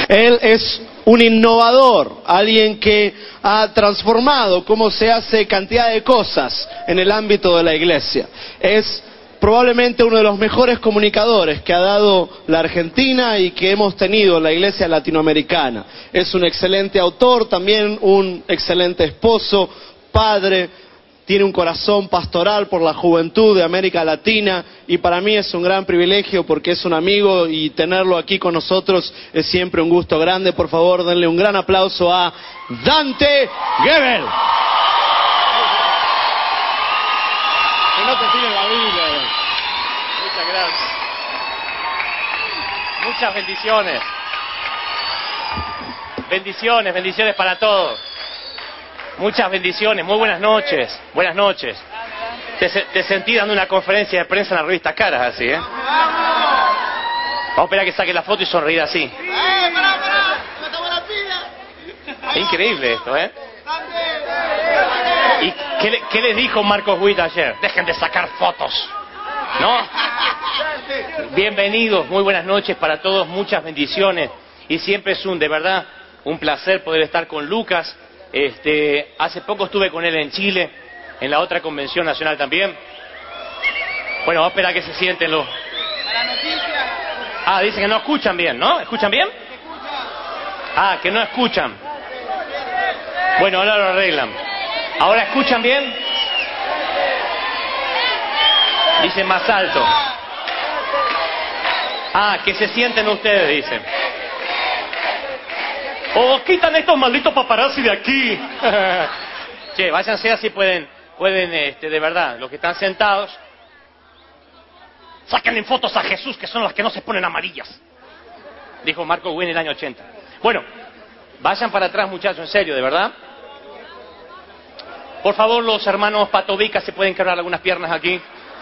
Él es un innovador, alguien que ha transformado cómo se hace cantidad de cosas en el ámbito de la iglesia. Es probablemente uno de los mejores comunicadores que ha dado la Argentina y que hemos tenido en la iglesia latinoamericana. Es un excelente autor, también un excelente esposo, padre, tiene un corazón pastoral por la juventud de América Latina y para mí es un gran privilegio porque es un amigo y tenerlo aquí con nosotros es siempre un gusto grande. Por favor, denle un gran aplauso a Dante Gebel. Que no te tiene la Biblia. Muchas gracias. Muchas bendiciones. Bendiciones para todos. Muchas bendiciones, muy buenas noches. Buenas noches. Te sentí dando una conferencia de prensa en la revista Caras, así, ¿eh? Vamos a esperar a que saque la foto y sonreír así. Es increíble esto, ¿eh? ¿Y qué les dijo Marcos Witt ayer? Dejen de sacar fotos, ¿no? Bienvenidos, muy buenas noches para todos, muchas bendiciones. Y siempre es de verdad, un placer poder estar con Lucas. Hace poco estuve con él en Chile, en la otra convención nacional también. Bueno, vamos a esperar a que se sienten los... Ah, dicen que no escuchan bien, ¿no? ¿Escuchan bien? Ah, que no escuchan. Bueno, ahora lo arreglan. ¿Ahora escuchan bien? Dicen más alto. Ah, que se sienten ustedes, dicen. ¡Oh, quitan estos malditos paparazzi de aquí! Che, váyanse así pueden, de verdad, los que están sentados, sáquenle fotos a Jesús, que son las que no se ponen amarillas. Dijo Marco Witt en el año 80. Bueno, vayan para atrás, muchachos, en serio, de verdad. Por favor, los hermanos Patovica, ¿se pueden quebrar algunas piernas aquí?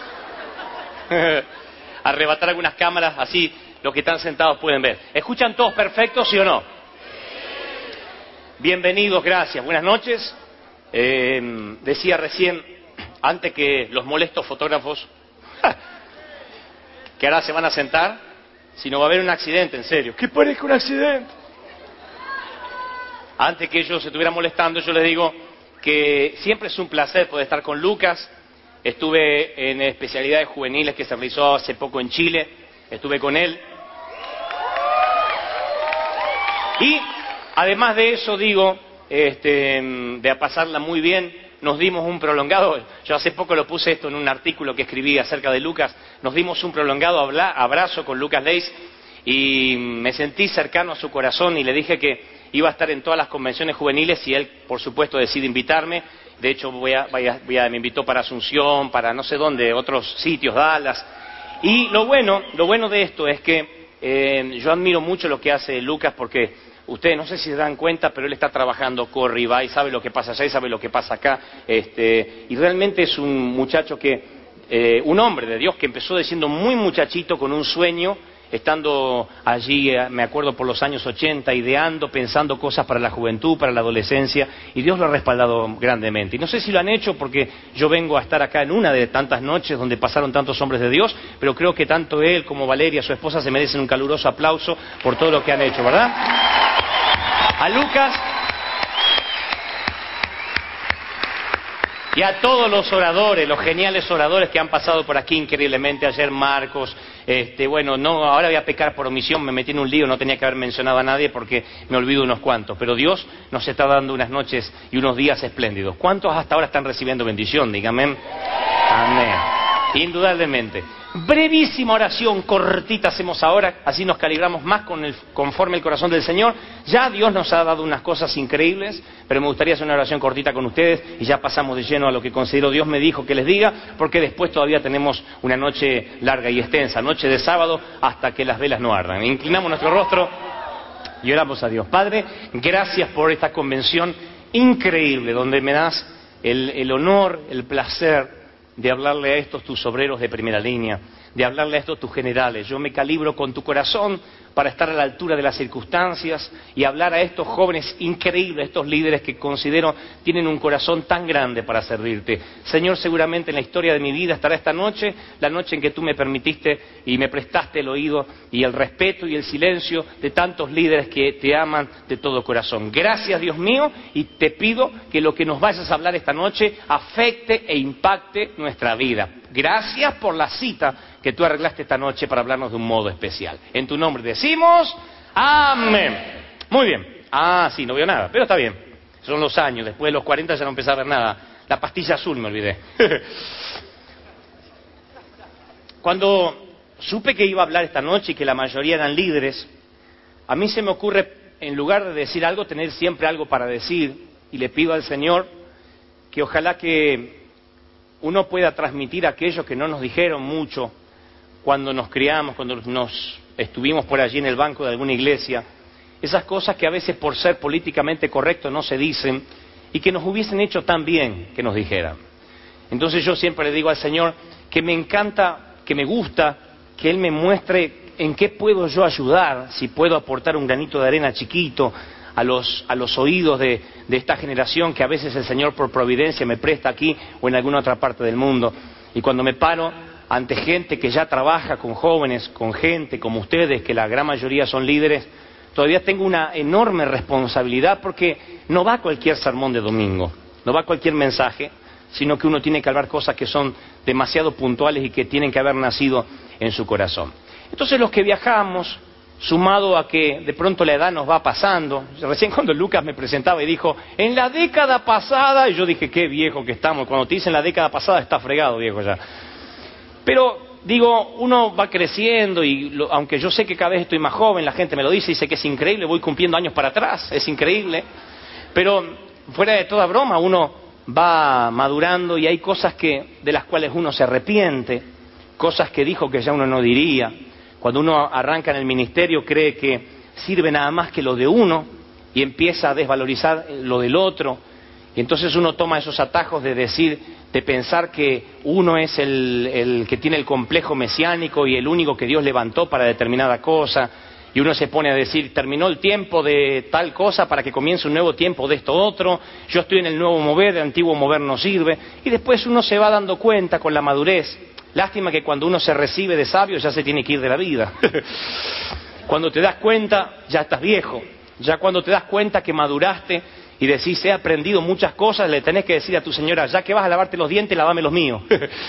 Arrebatar algunas cámaras, así los que están sentados pueden ver. ¿Escuchan todos perfectos, sí o no? Bienvenidos, gracias, buenas noches. Decía recién, antes que los molestos fotógrafos, que ahora se van a sentar, si no va a haber un accidente, en serio. ¿Qué parezca un accidente? Antes que ellos se estuvieran molestando, yo les digo que siempre es un placer poder estar con Lucas. Estuve en especialidades juveniles que se realizó hace poco en Chile, estuve con él. Y además de eso, digo, de pasarla muy bien, nos dimos un prolongado, yo hace poco lo puse esto en un artículo que escribí acerca de Lucas, nos dimos un prolongado abrazo con Lucas Leis y me sentí cercano a su corazón y le dije que iba a estar en todas las convenciones juveniles y él, por supuesto, decide invitarme. De hecho, me invitó para Asunción, para no sé dónde, otros sitios, Dallas. Y lo bueno de esto es que yo admiro mucho lo que hace Lucas porque ustedes no sé si se dan cuenta, pero él está trabajando, corre y va y sabe lo que pasa allá y sabe lo que pasa acá. Y realmente es un muchacho un hombre de Dios que empezó siendo muy muchachito con un sueño, estando allí, me acuerdo por los años 80, ideando, pensando cosas para la juventud, para la adolescencia, y Dios lo ha respaldado grandemente. Y no sé si lo han hecho porque yo vengo a estar acá en una de tantas noches donde pasaron tantos hombres de Dios, pero creo que tanto él como Valeria, su esposa, se merecen un caluroso aplauso por todo lo que han hecho, ¿verdad? A Lucas y a todos los oradores, los geniales oradores que han pasado por aquí increíblemente. Ayer Marcos, ahora voy a pecar por omisión, me metí en un lío, no tenía que haber mencionado a nadie porque me olvido unos cuantos, pero Dios nos está dando unas noches y unos días espléndidos. ¿Cuántos hasta ahora están recibiendo bendición? Dígame. Amén. Indudablemente. Brevísima oración, cortita hacemos ahora, así nos calibramos más conforme el corazón del Señor. Ya Dios nos ha dado unas cosas increíbles, pero me gustaría hacer una oración cortita con ustedes y ya pasamos de lleno a lo que considero Dios me dijo que les diga, porque después todavía tenemos una noche larga y extensa, noche de sábado hasta que las velas no ardan. Inclinamos nuestro rostro y oramos a Dios. Padre, gracias por esta convención increíble, donde me das el honor, el placer de hablarle a estos tus obreros de primera línea, de hablarle a estos tus generales. Yo me calibro con tu corazón para estar a la altura de las circunstancias y hablar a estos jóvenes increíbles, estos líderes que considero tienen un corazón tan grande para servirte. Señor, seguramente en la historia de mi vida estará esta noche, la noche en que tú me permitiste y me prestaste el oído y el respeto y el silencio de tantos líderes que te aman de todo corazón. Gracias, Dios mío, y te pido que lo que nos vayas a hablar esta noche afecte e impacte nuestra vida. Gracias por la cita que tú arreglaste esta noche para hablarnos de un modo especial. En tu nombre decimos amén. Muy bien. Sí, no veo nada, pero está bien. Son los años, después de los 40 ya no empecé a ver nada. La pastilla azul me olvidé. Cuando supe que iba a hablar esta noche y que la mayoría eran líderes, a mí se me ocurre, en lugar de decir algo, tener siempre algo para decir, y le pido al Señor que ojalá que uno pueda transmitir aquello que no nos dijeron mucho cuando nos criamos, cuando nos estuvimos por allí en el banco de alguna iglesia, esas cosas que a veces por ser políticamente correctos no se dicen y que nos hubiesen hecho tan bien que nos dijeran. Entonces yo siempre le digo al Señor que me encanta, que me gusta, que Él me muestre en qué puedo yo ayudar, si puedo aportar un granito de arena chiquito a los oídos de esta generación que a veces el Señor por providencia me presta aquí o en alguna otra parte del mundo. Y cuando me paro ante gente que ya trabaja con jóvenes, con gente como ustedes, que la gran mayoría son líderes, todavía tengo una enorme responsabilidad porque no va cualquier sermón de domingo, no va cualquier mensaje, sino que uno tiene que hablar cosas que son demasiado puntuales y que tienen que haber nacido en su corazón. Entonces los que viajamos, sumado a que de pronto la edad nos va pasando, recién cuando Lucas me presentaba y dijo, en la década pasada, y yo dije, qué viejo que estamos, cuando te dicen la década pasada está fregado, viejo ya. Pero digo, uno va creciendo y aunque yo sé que cada vez estoy más joven, la gente me lo dice que es increíble, voy cumpliendo años para atrás, es increíble, pero fuera de toda broma uno va madurando y hay cosas de las cuales uno se arrepiente, cosas que dijo que ya uno no diría. Cuando uno arranca en el ministerio cree que sirve nada más que lo de uno y empieza a desvalorizar lo del otro. Y entonces uno toma esos atajos de decir, de pensar que uno es el que tiene el complejo mesiánico y el único que Dios levantó para determinada cosa. Y uno se pone a decir, terminó el tiempo de tal cosa para que comience un nuevo tiempo de esto otro. Yo estoy en el nuevo mover, el antiguo mover no sirve. Y después uno se va dando cuenta con la madurez. Lástima que cuando uno se recibe de sabio ya se tiene que ir de la vida. Cuando te das cuenta, ya estás viejo. Ya cuando te das cuenta que maduraste y decís, he aprendido muchas cosas, le tenés que decir a tu señora, ya que vas a lavarte los dientes, lavame los míos.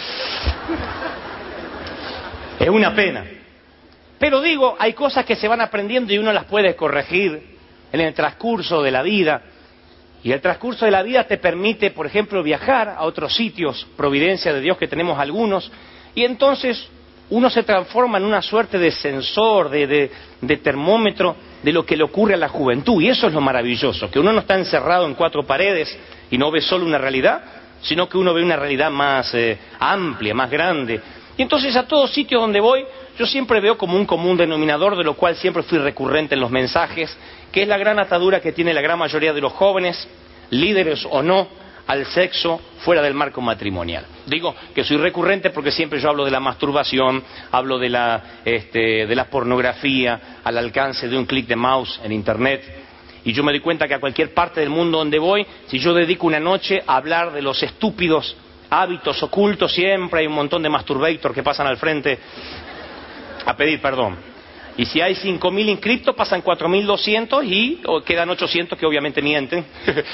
Es una pena. Pero digo, hay cosas que se van aprendiendo y uno las puede corregir en el transcurso de la vida. Y el transcurso de la vida te permite, por ejemplo, viajar a otros sitios, providencia de Dios que tenemos algunos, y entonces uno se transforma en una suerte de sensor, de termómetro de lo que le ocurre a la juventud. Y eso es lo maravilloso, que uno no está encerrado en cuatro paredes y no ve solo una realidad, sino que uno ve una realidad más amplia, más grande. Y entonces a todos sitios donde voy, yo siempre veo como un común denominador, de lo cual siempre fui recurrente en los mensajes, que es la gran atadura que tiene la gran mayoría de los jóvenes, líderes o no, al sexo fuera del marco matrimonial. Digo que soy recurrente porque siempre yo hablo de la masturbación, hablo de la pornografía al alcance de un clic de mouse en internet. Y yo me doy cuenta que a cualquier parte del mundo donde voy, si yo dedico una noche a hablar de los estúpidos hábitos ocultos, siempre hay un montón de masturbators que pasan al frente a pedir perdón. Y si hay 5.000 inscriptos, pasan 4.200 y quedan 800 que obviamente mienten.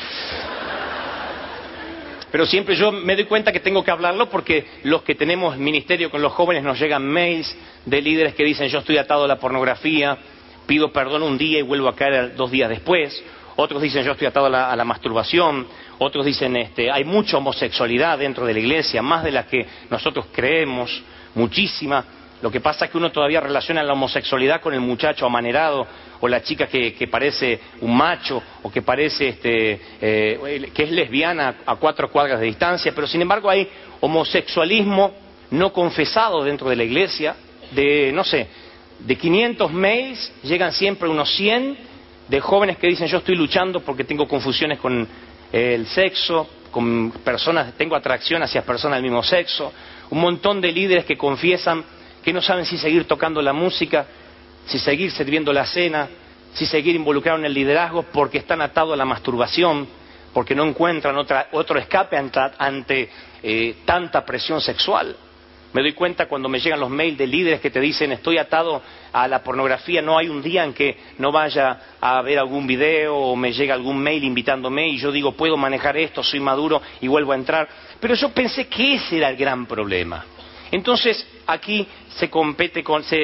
Pero siempre yo me doy cuenta que tengo que hablarlo porque los que tenemos ministerio con los jóvenes nos llegan mails de líderes que dicen yo estoy atado a la pornografía, pido perdón un día y vuelvo a caer 2 días después. Otros dicen yo estoy atado a la masturbación. Otros dicen hay mucha homosexualidad dentro de la iglesia, más de la que nosotros creemos, muchísima. Lo que pasa es que uno todavía relaciona la homosexualidad con el muchacho amanerado o la chica que parece un macho o que parece que es lesbiana a 4 cuadras de distancia, pero sin embargo hay homosexualismo no confesado dentro de la iglesia. De 500 mails llegan siempre unos 100 de jóvenes que dicen yo estoy luchando porque tengo confusiones con el sexo, con personas, tengo atracción hacia personas del mismo sexo. Un montón de líderes que confiesan que no saben si seguir tocando la música si seguir sirviendo la cena, si seguir involucrado en el liderazgo, porque están atados a la masturbación, porque no encuentran otro escape ante tanta presión sexual. Me doy cuenta cuando me llegan los mails de líderes que te dicen estoy atado a la pornografía, no hay un día en que no vaya a ver algún video o me llega algún mail invitándome y yo digo puedo manejar esto, soy maduro y vuelvo a entrar. Pero yo pensé que ese era el gran problema. Entonces aquí se compete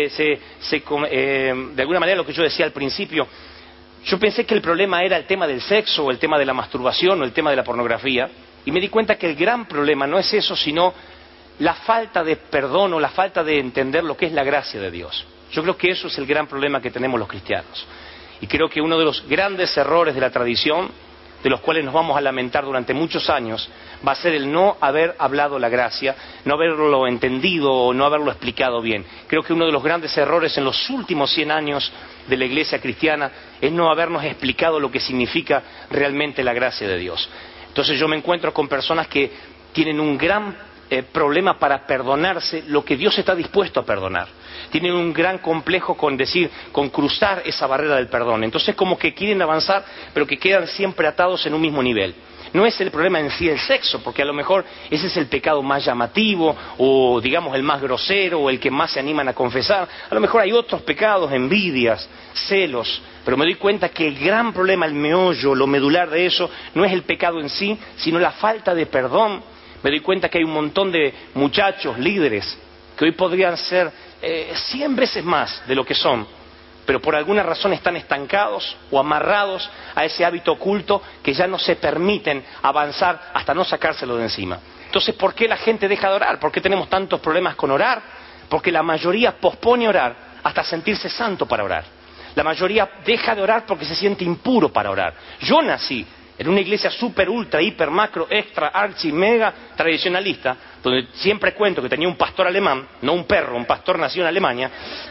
de alguna manera lo que yo decía al principio. Yo pensé que el problema era el tema del sexo o el tema de la masturbación o el tema de la pornografía y me di cuenta que el gran problema no es eso, sino la falta de perdón o la falta de entender lo que es la gracia de Dios. Yo creo que eso es el gran problema que tenemos los cristianos. Y creo que uno de los grandes errores de la tradición, de los cuales nos vamos a lamentar durante muchos años, va a ser el no haber hablado la gracia, no haberlo entendido o no haberlo explicado bien. Creo que uno de los grandes errores en los últimos 100 años de la iglesia cristiana es no habernos explicado lo que significa realmente la gracia de Dios. Entonces yo me encuentro con personas que tienen un gran problema para perdonarse lo que Dios está dispuesto a perdonar. Tienen un gran complejo con cruzar esa barrera del perdón. Entonces como que quieren avanzar, pero que quedan siempre atados en un mismo nivel. No es el problema en sí el sexo, porque a lo mejor ese es el pecado más llamativo, o digamos el más grosero, o el que más se animan a confesar. A lo mejor hay otros pecados, envidias, celos, pero me doy cuenta que el gran problema, el meollo, lo medular de eso, no es el pecado en sí, sino la falta de perdón. Me doy cuenta que hay un montón de muchachos, líderes, que hoy podrían ser 100 veces más de lo que son, pero por alguna razón están estancados o amarrados a ese hábito oculto que ya no se permiten avanzar hasta no sacárselo de encima. Entonces, ¿por qué la gente deja de orar? ¿Por qué tenemos tantos problemas con orar? Porque la mayoría pospone orar hasta sentirse santo para orar. La mayoría deja de orar porque se siente impuro para orar. Yo nací en una iglesia super, ultra, hiper, macro, extra, archi, mega tradicionalista, donde siempre cuento que tenía un pastor alemán, no un perro, un pastor nacido en Alemania,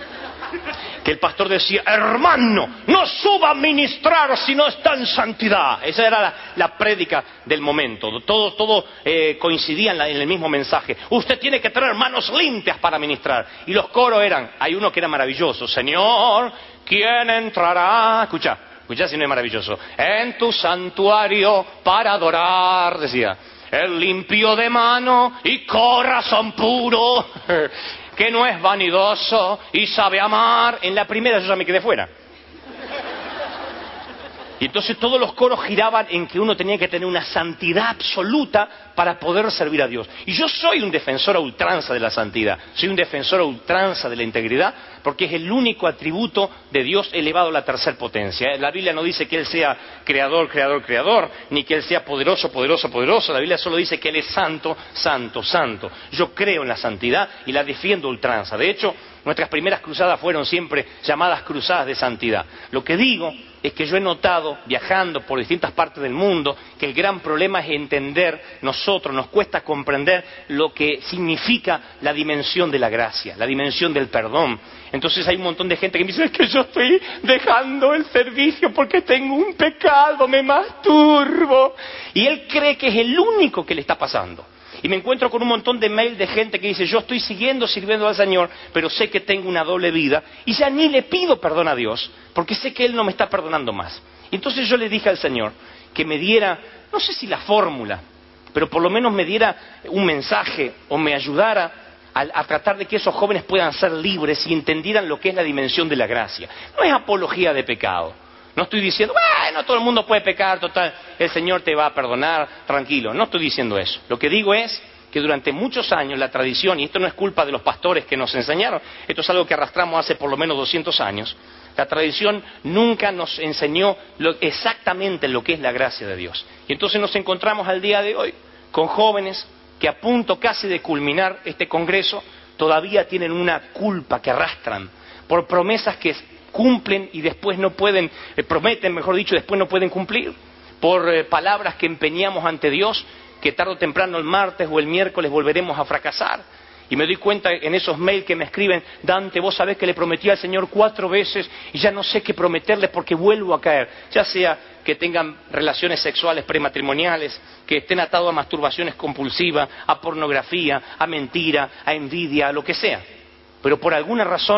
que el pastor decía, hermano, no suba a ministrar si no está en santidad. Esa era la prédica del momento. Todo coincidía en el mismo mensaje. Usted tiene que tener manos limpias para ministrar. Y los coros hay uno que era maravilloso. Señor, ¿quién entrará? Escucha si no es maravilloso. En tu santuario para adorar, decía. El limpio de mano y corazón puro, que no es vanidoso y sabe amar. En la primera yo ya me quedé fuera. Y entonces todos los coros giraban en que uno tenía que tener una santidad absoluta para poder servir a Dios. Y yo soy un defensor a ultranza de la santidad, soy un defensor a ultranza de la integridad, porque es el único atributo de Dios elevado a la tercer potencia. La Biblia no dice que Él sea creador, creador, creador, ni que Él sea poderoso, poderoso, poderoso. La Biblia solo dice que Él es santo, santo, santo. Yo creo en la santidad y la defiendo a ultranza. De hecho, nuestras primeras cruzadas fueron siempre llamadas cruzadas de santidad. Lo que digo es que yo he notado, viajando por distintas partes del mundo, que el gran problema es entender, nos cuesta comprender lo que significa la dimensión de la gracia, la dimensión del perdón. Entonces hay un montón de gente que me dice, es que yo estoy dejando el servicio porque tengo un pecado, me masturbo. Y él cree que es el único que le está pasando. Y me encuentro con un montón de mail de gente que dice, yo estoy sirviendo al Señor, pero sé que tengo una doble vida y ya ni le pido perdón a Dios, porque sé que Él no me está perdonando más. Y entonces yo le dije al Señor que me diera, no sé si la fórmula, pero por lo menos me diera un mensaje o me ayudara a tratar de que esos jóvenes puedan ser libres y entendieran lo que es la dimensión de la gracia. No es apología de pecado. No estoy diciendo, bueno, todo el mundo puede pecar, total, el Señor te va a perdonar, tranquilo. No estoy diciendo eso. Lo que digo es que durante muchos años la tradición, y esto no es culpa de los pastores que nos enseñaron, esto es algo que arrastramos hace por lo menos 200 años, la tradición nunca nos enseñó exactamente lo que es la gracia de Dios. Y entonces nos encontramos al día de hoy con jóvenes que a punto casi de culminar este congreso todavía tienen una culpa que arrastran por promesas que cumplen y después no pueden, prometen, mejor dicho, después no pueden cumplir, por palabras que empeñamos ante Dios, que tarde o temprano el martes o el miércoles volveremos a fracasar. Y me doy cuenta en esos mails que me escriben, Dante, vos sabés que le prometí al Señor 4 veces y ya no sé qué prometerle porque vuelvo a caer. Ya sea que tengan relaciones sexuales prematrimoniales, que estén atados a masturbaciones compulsivas, a pornografía, a mentira, a envidia, a lo que sea. Pero por alguna razón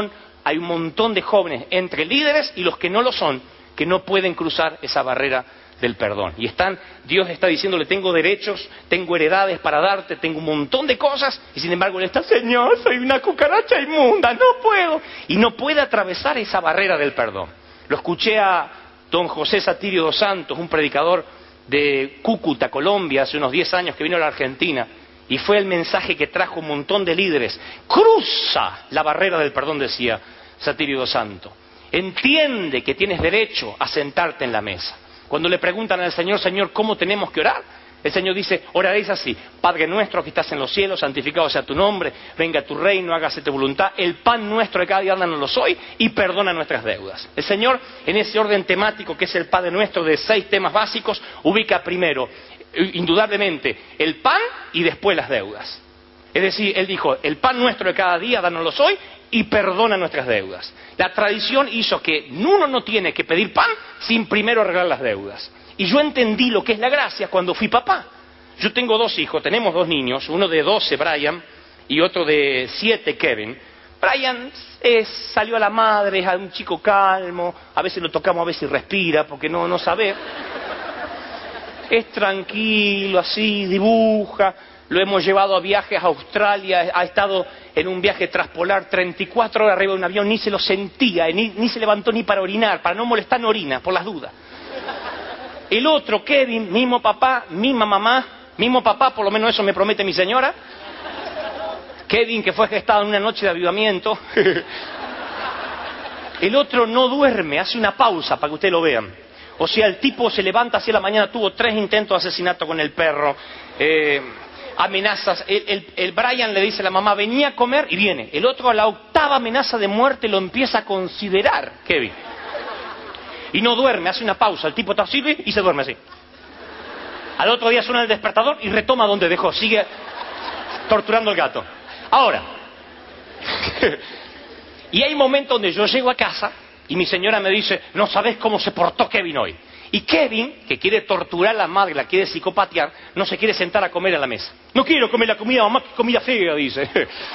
hay un montón de jóvenes entre líderes y los que no lo son, que no pueden cruzar esa barrera del perdón. Y Dios está diciéndole, tengo derechos, tengo heredades para darte, tengo un montón de cosas, y sin embargo él está, Señor, soy una cucaracha inmunda, no puedo. Y no puede atravesar esa barrera del perdón. Lo escuché a don José Satirio dos Santos, un predicador de Cúcuta, Colombia, hace unos 10 años que vino a la Argentina, y fue el mensaje que trajo un montón de líderes. Cruza la barrera del perdón, decía Satirio dos Santos. Entiende que tienes derecho a sentarte en la mesa. Cuando le preguntan al Señor, Señor, ¿cómo tenemos que orar? El Señor dice, oraréis así: Padre nuestro que estás en los cielos, santificado sea tu nombre, venga tu reino, hágase tu voluntad, el pan nuestro de cada día dánoslo hoy y perdona nuestras deudas. El Señor, en ese orden temático que es el Padre nuestro de 6 temas básicos, ubica primero, indudablemente, el pan y después las deudas. Es decir, Él dijo, el pan nuestro de cada día dánoslo hoy y perdona nuestras deudas. La tradición hizo que uno no tiene que pedir pan sin primero arreglar las deudas. Y yo entendí lo que es la gracia cuando fui papá. Yo tengo 2 hijos, tenemos 2 niños, uno de 12, Brian, y otro de 7, Kevin. Brian salió a la madre, es un chico calmo, a veces lo tocamos, a veces respira, porque no sabe. Es tranquilo, así, dibuja. Lo hemos llevado a viajes a Australia, ha estado en un viaje transpolar 34 horas arriba de un avión, ni se lo sentía, ni se levantó ni para orinar, para no molestar, no orina, por las dudas. El otro, Kevin, mismo papá, misma mamá, mismo papá, por lo menos eso me promete mi señora. Kevin, que fue gestado en una noche de avivamiento. El otro no duerme, hace una pausa para que ustedes lo vean. O sea, el tipo se levanta hacia la mañana, tuvo 3 intentos de asesinato con el perro, amenazas. El Brian le dice a la mamá, venía a comer, y viene. El otro, a la 8ª amenaza de muerte, lo empieza a considerar, Kevin. Y no duerme, hace una pausa, el tipo está así y se duerme así. Al otro día suena el despertador y retoma donde dejó, sigue torturando al gato. Ahora, y hay momentos donde yo llego a casa y mi señora me dice, no sabes cómo se portó Kevin hoy. Y Kevin, que quiere torturar a la madre, la quiere psicopatear, no se quiere sentar a comer a la mesa. No quiero comer la comida, mamá, que comida fea, dice.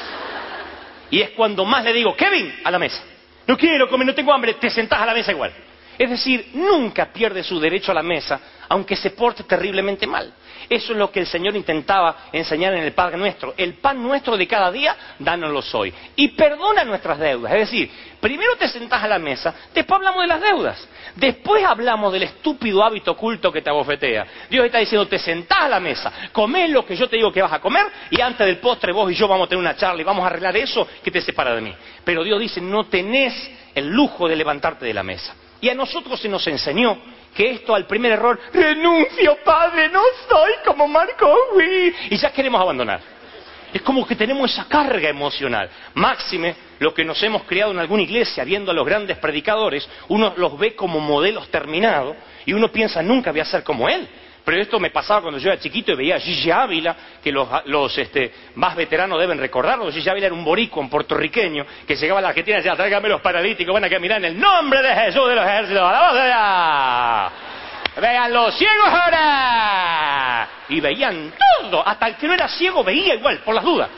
Y es cuando más le digo, Kevin, a la mesa. No quiero comer, no tengo hambre, te sentás a la mesa igual. Es decir, nunca pierde su derecho a la mesa, aunque se porte terriblemente mal. Eso es lo que el Señor intentaba enseñar en el Padre Nuestro. El pan nuestro de cada día, dánoslo hoy. Y perdona nuestras deudas. Es decir, primero te sentás a la mesa, después hablamos de las deudas. Después hablamos del estúpido hábito oculto que te abofetea. Dios está diciendo, te sentás a la mesa, comés lo que yo te digo que vas a comer, y antes del postre vos y yo vamos a tener una charla y vamos a arreglar eso que te separa de mí. Pero Dios dice, no tenés el lujo de levantarte de la mesa. Y a nosotros se nos enseñó que esto, al primer error, renuncio, padre, no soy como Marco, y ya queremos abandonar. Es como que tenemos esa carga emocional. Máxime, los que nos hemos criado en alguna iglesia, viendo a los grandes predicadores, uno los ve como modelos terminados, y uno piensa, nunca voy a ser como él. Pero esto me pasaba cuando yo era chiquito y veía a Gigi Ávila, que los más veteranos deben recordarlo. Gigi Ávila era un boricua, un puertorriqueño, que llegaba a la Argentina y decía, tráigame los paralíticos, van a mirar en el nombre de Jesús de los ejércitos. ¡A la voz de Dios! ¡Vean los ciegos ahora! Y veían todo, hasta el que no era ciego veía igual, por las dudas.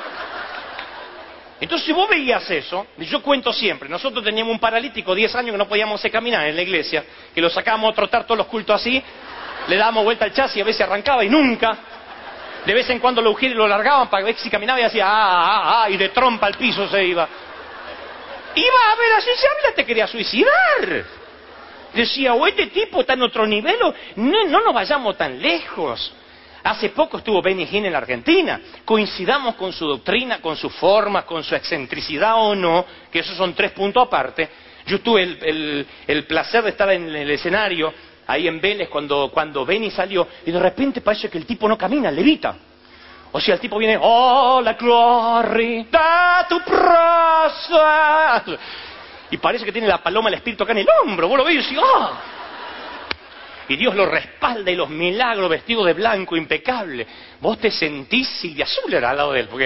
Entonces, si vos veías eso, yo cuento siempre, nosotros teníamos un paralítico, 10 años que no podíamos hacer caminar en la iglesia, que lo sacábamos a trotar todos los cultos así, le dábamos vuelta al chasis y a veces arrancaba y nunca. De vez en cuando lo ungieron y lo largaban para ver si caminaba y hacía y de trompa al piso se iba. Iba a ver así, se habla, te quería suicidar. Decía, o este tipo está en otro nivel, o no nos vayamos tan lejos. Hace poco estuvo Benny Hinn en la Argentina. Coincidamos con su doctrina, con su forma, con su excentricidad o no, que esos son 3 puntos aparte. Yo tuve el placer de estar en el escenario ahí en Vélez cuando Benny salió, y de repente parece que el tipo no camina, levita. O sea, el tipo viene, oh, la gloria de tu prosa. Y parece que tiene la paloma del espíritu acá en el hombro, vos lo ves y decís, oh. Y Dios lo respalda y los milagros vestidos de blanco, impecable. Vos te sentís Silvia Zuller al lado de él, porque...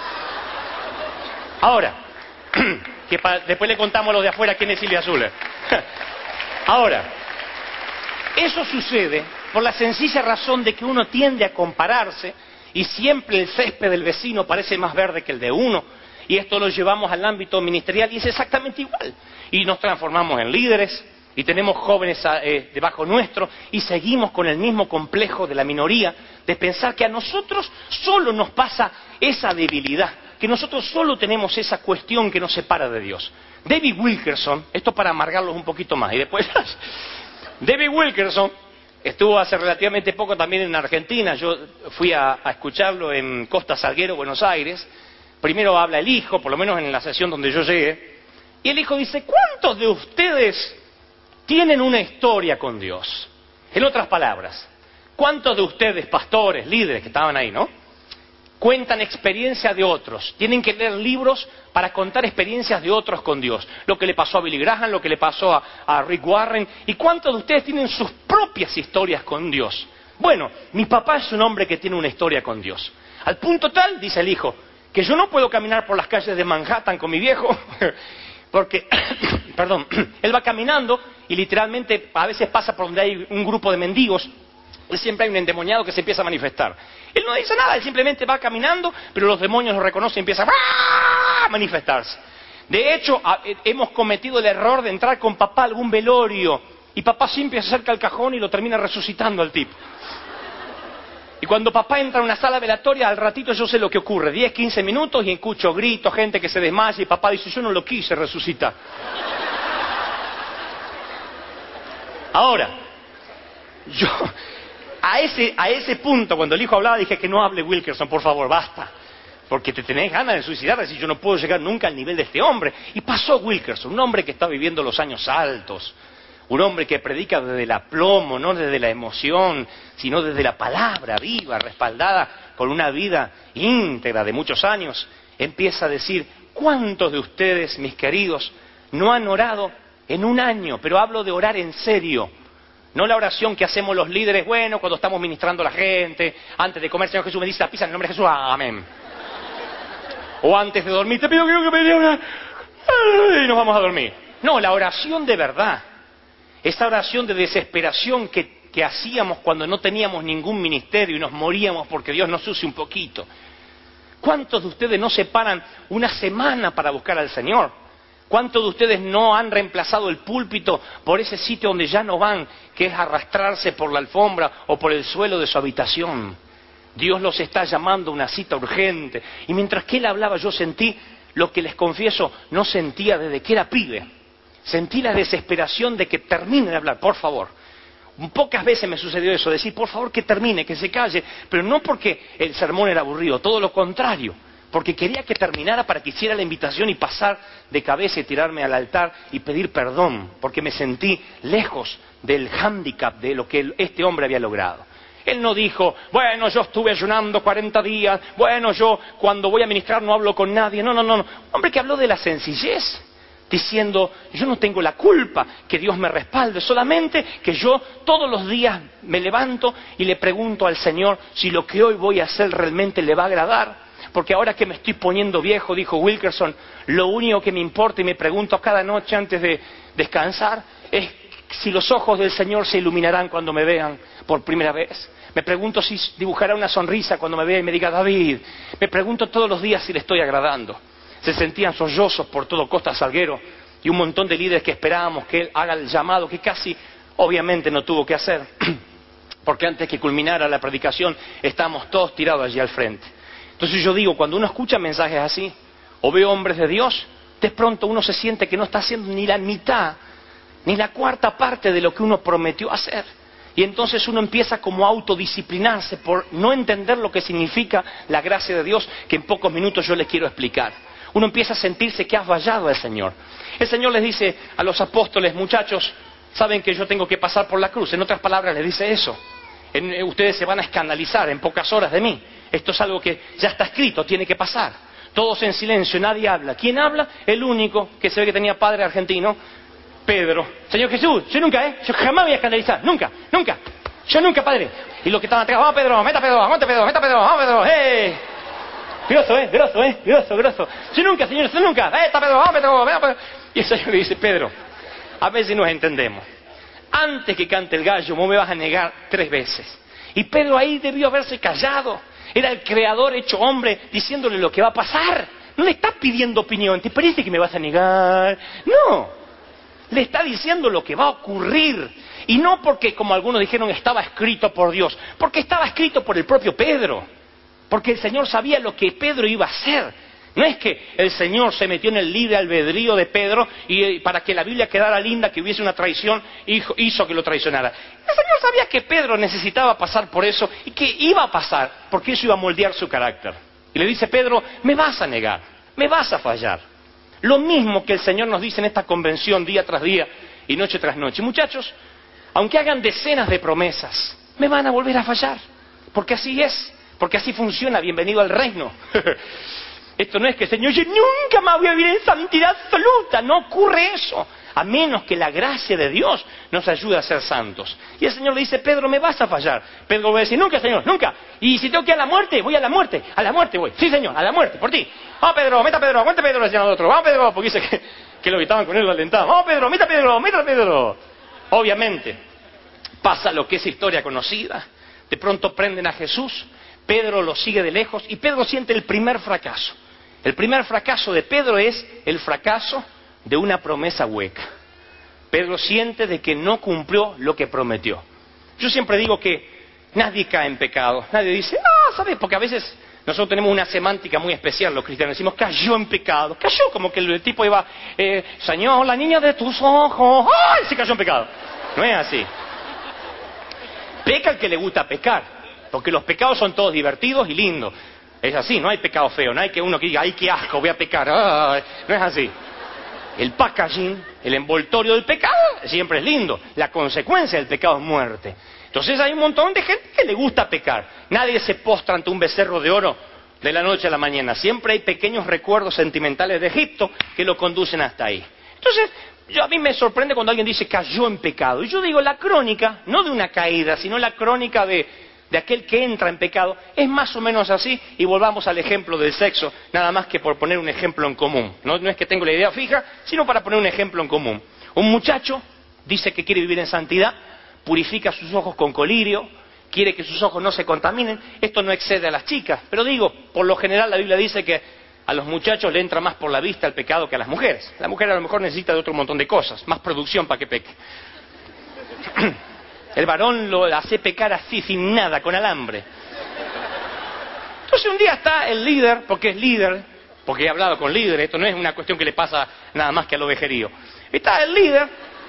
Ahora, después le contamos a los de afuera quién es Silvia Zuller. Ahora, eso sucede por la sencilla razón de que uno tiende a compararse y siempre el césped del vecino parece más verde que el de uno. Y esto lo llevamos al ámbito ministerial y es exactamente igual. Y nos transformamos en líderes y tenemos jóvenes debajo nuestro y seguimos con el mismo complejo de la minoría de pensar que a nosotros solo nos pasa esa debilidad, que nosotros solo tenemos esa cuestión que nos separa de Dios. David Wilkerson, esto para amargarlos un poquito más y después... David Wilkerson estuvo hace relativamente poco también en Argentina. Yo fui a escucharlo en Costa Salguero, Buenos Aires. Primero habla el hijo, por lo menos en la sesión donde yo llegué, y el hijo dice: ¿cuántos de ustedes tienen una historia con Dios? En otras palabras, ¿cuántos de ustedes, pastores, líderes que estaban ahí, no? Cuentan experiencias de otros, tienen que leer libros para contar experiencias de otros con Dios. Lo que le pasó a Billy Graham, lo que le pasó a Rick Warren. ¿Y cuántos de ustedes tienen sus propias historias con Dios? Bueno, mi papá es un hombre que tiene una historia con Dios. Al punto tal, dice el hijo, que yo no puedo caminar por las calles de Manhattan con mi viejo, porque, perdón, él va caminando y literalmente a veces pasa por donde hay un grupo de mendigos. Y siempre hay un endemoniado que se empieza a manifestar. Él no dice nada, él simplemente va caminando, pero los demonios lo reconocen y empiezan a manifestarse. De hecho, hemos cometido el error de entrar con papá a algún velorio, y papá siempre se acerca al cajón y lo termina resucitando al tipo. Y cuando papá entra a una sala velatoria, al ratito yo sé lo que ocurre, 10, 15 minutos, y escucho gritos, gente que se desmaya, y papá dice: yo no lo quise resucitar. Ahora, yo... A ese punto, cuando el hijo hablaba, dije: que no hable Wilkerson, por favor, basta. Porque te tenés ganas de suicidar, decir: yo no puedo llegar nunca al nivel de este hombre. Y pasó Wilkerson, un hombre que está viviendo los años altos, un hombre que predica desde el aplomo, no desde la emoción, sino desde la palabra viva, respaldada con una vida íntegra de muchos años. Empieza a decir: ¿cuántos de ustedes, mis queridos, no han orado en un año? Pero hablo de orar en serio. No la oración que hacemos los líderes, bueno, cuando estamos ministrando a la gente, antes de comer: Señor Jesús, bendice la pizza en el nombre de Jesús, amén. O antes de dormir: te pido que me dé una... y nos vamos a dormir. No, la oración de verdad. Esa oración de desesperación que hacíamos cuando no teníamos ningún ministerio y nos moríamos porque Dios nos use un poquito. ¿Cuántos de ustedes no se paran una semana para buscar al Señor? ¿Cuántos de ustedes no han reemplazado el púlpito por ese sitio donde ya no van, que es arrastrarse por la alfombra o por el suelo de su habitación? Dios los está llamando a una cita urgente. Y mientras que él hablaba, yo sentí lo que, les confieso, no sentía desde que era pibe. Sentí la desesperación de que termine de hablar, por favor. Pocas veces me sucedió eso, decir: por favor, que termine, que se calle. Pero no porque el sermón era aburrido, todo lo contrario. Porque quería que terminara para que hiciera la invitación y pasar de cabeza y tirarme al altar y pedir perdón, porque me sentí lejos del hándicap de lo que este hombre había logrado. Él no dijo: bueno, yo estuve ayunando 40 días, bueno, yo cuando voy a ministrar no hablo con nadie. No. Hombre que habló de la sencillez, diciendo: yo no tengo la culpa, que Dios me respalde, solamente que yo todos los días me levanto y le pregunto al Señor si lo que hoy voy a hacer realmente le va a agradar. Porque ahora que me estoy poniendo viejo, dijo Wilkerson, lo único que me importa y me pregunto cada noche antes de descansar es si los ojos del Señor se iluminarán cuando me vean por primera vez. Me pregunto si dibujará una sonrisa cuando me vea y me diga: David. Me pregunto todos los días si le estoy agradando. Se sentían sollozos por todo Costa Salguero y un montón de líderes que esperábamos que él haga el llamado, que casi obviamente no tuvo que hacer, porque antes que culminara la predicación estábamos todos tirados allí al frente. Entonces yo digo, cuando uno escucha mensajes así, o ve hombres de Dios, de pronto uno se siente que no está haciendo ni la mitad, ni la cuarta parte de lo que uno prometió hacer. Y entonces uno empieza como a autodisciplinarse por no entender lo que significa la gracia de Dios, que en pocos minutos yo les quiero explicar. Uno empieza a sentirse que ha fallado al Señor. El Señor les dice a los apóstoles: muchachos, saben que yo tengo que pasar por la cruz. En otras palabras les dice eso: ustedes se van a escandalizar en pocas horas de mí. Esto es algo que ya está escrito, tiene que pasar. Todos en silencio, nadie habla. ¿Quién habla? El único que se ve que tenía padre argentino, Pedro. Señor Jesús, yo nunca, yo jamás voy a escandalizar, nunca. Yo nunca, padre. Y los que estaban atrás: vamos Pedro, meta Pedro, aguante Pedro, meta Pedro, vamos Pedro, Grosso. Yo nunca, Señor, yo nunca. Meta Pedro, vamos Pedro, meta Pedro. Y el Señor le dice: Pedro, a ver si nos entendemos. Antes que cante el gallo, vos me vas a negar 3 veces. Y Pedro ahí debió haberse callado. Era el Creador hecho hombre diciéndole lo que va a pasar. no le está pidiendo opinión. ¿Te parece que me vas a negar? No, le está diciendo lo que va a ocurrir. Y no porque, como algunos dijeron, estaba escrito por Dios, porque estaba escrito por el propio Pedro. Porque el Señor sabía lo que Pedro iba a hacer. No es que el Señor se metió en el libre albedrío de Pedro y para que la Biblia quedara linda, que hubiese una traición, hizo que lo traicionara. El Señor sabía que Pedro necesitaba pasar por eso y que iba a pasar, porque eso iba a moldear su carácter. Y le dice: Pedro, me vas a negar, me vas a fallar. Lo mismo que el Señor nos dice en esta convención día tras día y noche tras noche. Muchachos, aunque hagan decenas de promesas, me van a volver a fallar, porque así es, porque así funciona. Bienvenido al reino. Esto no es que el Señor, yo nunca más voy a vivir en santidad absoluta. No ocurre eso, a menos que la gracia de Dios nos ayude a ser santos. Y el Señor le dice: Pedro, me vas a fallar. Pedro va a decir: nunca, Señor, nunca. Y si tengo que ir a la muerte, voy a la muerte voy. Sí, Señor, a la muerte, por ti. Vamos, Pedro, meta Pedro, aguante Pedro, decían al otro. Vamos, Pedro, porque dice que lo que estaban con él lo alentaban. Vamos, Pedro, meta Pedro. Obviamente, pasa lo que es historia conocida. De pronto prenden a Jesús, Pedro lo sigue de lejos y Pedro siente el primer fracaso. El primer fracaso de Pedro es el fracaso de una promesa hueca. Pedro siente de que no cumplió lo que prometió. Yo siempre digo que nadie cae en pecado. Nadie dice: ¿sabes? Porque a veces nosotros tenemos una semántica muy especial, los cristianos. Decimos: cayó en pecado. Cayó, como que el tipo iba: Señor, la niña de tus ojos. ¡Ay! Se cayó en pecado. No es así. Peca el que le gusta pecar, porque los pecados son todos divertidos y lindos. Es así, no hay pecado feo, no hay que uno que diga: ¡ay, qué asco, voy a pecar! ¡Ay! No es así. El packaging, el envoltorio del pecado, siempre es lindo. La consecuencia del pecado es muerte. Entonces hay un montón de gente que le gusta pecar. Nadie se postra ante un becerro de oro de la noche a la mañana. Siempre hay pequeños recuerdos sentimentales de Egipto que lo conducen hasta ahí. Entonces, a mí me sorprende cuando alguien dice: cayó en pecado. Y yo digo, la crónica, no de una caída, sino la crónica de aquel que entra en pecado, es más o menos así. Y volvamos al ejemplo del sexo, nada más que por poner un ejemplo en común. No es que tengo la idea fija, sino para poner un ejemplo en común. Un muchacho dice que quiere vivir en santidad, purifica sus ojos con colirio, quiere que sus ojos no se contaminen. Esto no excede a las chicas, pero digo, por lo general la Biblia dice que a los muchachos le entra más por la vista el pecado que a las mujeres. La mujer a lo mejor necesita de otro montón de cosas, más producción para que peque. El varón lo hace pecar así, sin nada, con alambre. Entonces un día está el líder, porque es líder, porque he hablado con líderes, esto no es una cuestión que le pasa nada más que al ovejerío. Está el líder,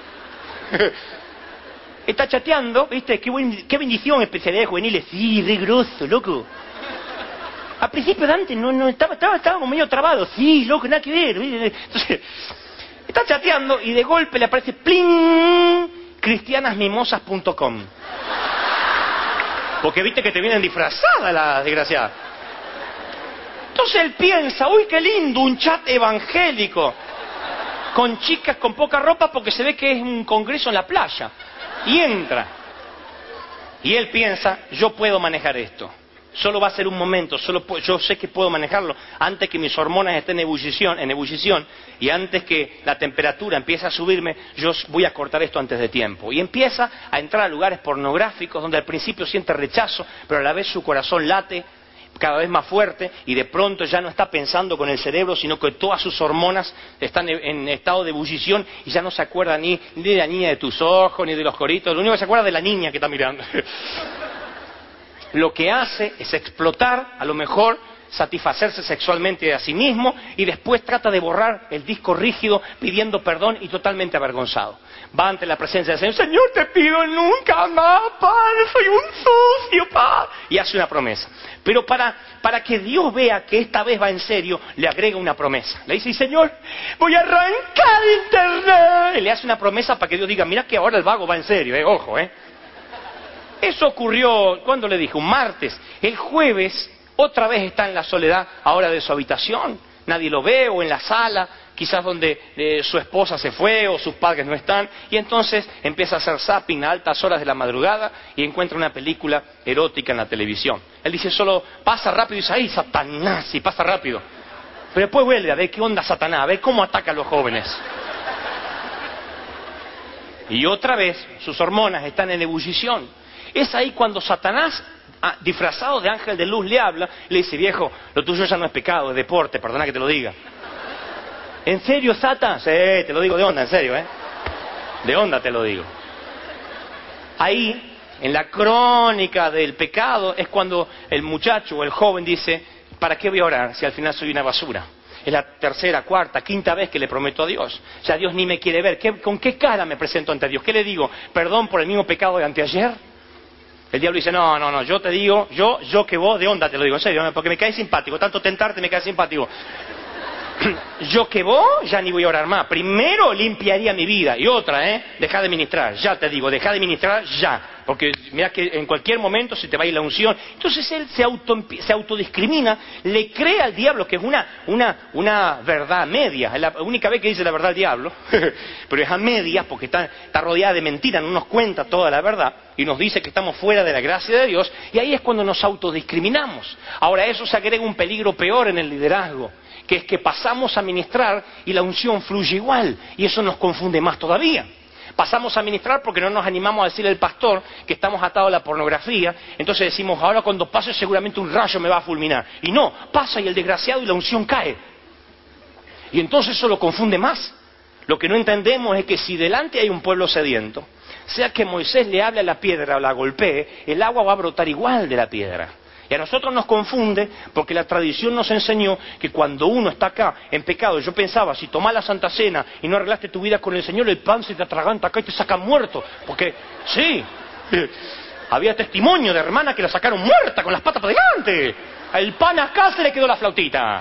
está chateando, ¿viste? Qué bendición, especialidades juveniles. Sí, re grosso, loco. A principio de antes no estábamos medio trabados. Sí, loco, nada que ver. Entonces, está chateando y de golpe le aparece ¡pling! cristianasmimosas.com. Porque viste que te vienen disfrazadas las desgraciadas. Entonces él piensa: uy, qué lindo, un chat evangélico con chicas con poca ropa, porque se ve que es un congreso en la playa. Y entra. Y él piensa: yo puedo manejar esto. Solo va a ser un momento, yo sé que puedo manejarlo antes que mis hormonas estén en ebullición, y antes que la temperatura empiece a subirme, yo voy a cortar esto antes de tiempo. Y empieza a entrar a lugares pornográficos donde al principio siente rechazo, pero a la vez su corazón late cada vez más fuerte y de pronto ya no está pensando con el cerebro, sino que todas sus hormonas están en estado de ebullición y ya no se acuerda ni de la niña de tus ojos, ni de los coritos, lo único que se acuerda es de la niña que está mirando. Lo que hace es explotar, a lo mejor satisfacerse sexualmente a sí mismo, y después trata de borrar el disco rígido pidiendo perdón y totalmente avergonzado. Va ante la presencia del Señor: Señor, te pido nunca más, Padre, soy un sucio, Padre. Y hace una promesa. Pero para que Dios vea que esta vez va en serio, le agrega una promesa. Le dice: Señor, voy a arrancar internet. Y le hace una promesa para que Dios diga: mira que ahora el vago va en serio, ojo, Eso ocurrió, ¿cuándo le dije? Un martes. El jueves, otra vez está en la soledad ahora de su habitación. Nadie lo ve, o en la sala, quizás donde su esposa se fue o sus padres no están. Y entonces empieza a hacer zapping a altas horas de la madrugada y encuentra una película erótica en la televisión. Él dice: solo pasa rápido, y dice: ¡ay, Satanás! Y pasa rápido. Pero después vuelve a ver qué onda Satanás, a ver cómo ataca a los jóvenes. Y otra vez sus hormonas están en ebullición. Es ahí cuando Satanás, disfrazado de ángel de luz, le habla y le dice, viejo, lo tuyo ya no es pecado, es deporte, perdona que te lo diga. ¿En serio, Satan? Sí, te lo digo de onda, en serio, ¿eh? De onda te lo digo. Ahí, en la crónica del pecado, es cuando el muchacho o el joven dice, ¿para qué voy a orar si al final soy una basura? Es la tercera, cuarta, quinta vez que le prometo a Dios. Ya Dios ni me quiere ver. ¿Con qué cara me presento ante Dios? ¿Qué le digo? ¿Perdón por el mismo pecado de anteayer? El diablo dice, no, yo te digo, yo que vos, de onda te lo digo, en serio, porque me cae simpático, tanto tentarte me cae simpático. Yo que vos ya ni voy a orar más. Primero limpiaría mi vida. Y otra, deja de ministrar. Ya te digo, deja de ministrar ya. Porque mira que en cualquier momento se te va a ir la unción. Entonces él se autodiscrimina, le cree al diablo que es una verdad media. Es la única vez que dice la verdad el diablo. Pero es a medias porque está rodeada de mentiras, no nos cuenta toda la verdad. Y nos dice que estamos fuera de la gracia de Dios. Y ahí es cuando nos autodiscriminamos. Ahora eso se agrega un peligro peor en el liderazgo, que es que pasamos a ministrar y la unción fluye igual, y eso nos confunde más todavía. Pasamos a ministrar porque no nos animamos a decirle al pastor que estamos atados a la pornografía, entonces decimos, ahora cuando pase seguramente un rayo me va a fulminar. Y no, pasa y el desgraciado y la unción cae. Y entonces eso lo confunde más. Lo que no entendemos es que si delante hay un pueblo sediento, sea que Moisés le hable a la piedra o la golpee, el agua va a brotar igual de la piedra. Y a nosotros nos confunde porque la tradición nos enseñó que cuando uno está acá en pecado, yo pensaba, si tomás la Santa Cena y no arreglaste tu vida con el Señor, el pan se te atraganta acá y te sacan muerto. Porque, sí, había testimonio de hermana que la sacaron muerta con las patas para adelante. El pan acá se le quedó la flautita.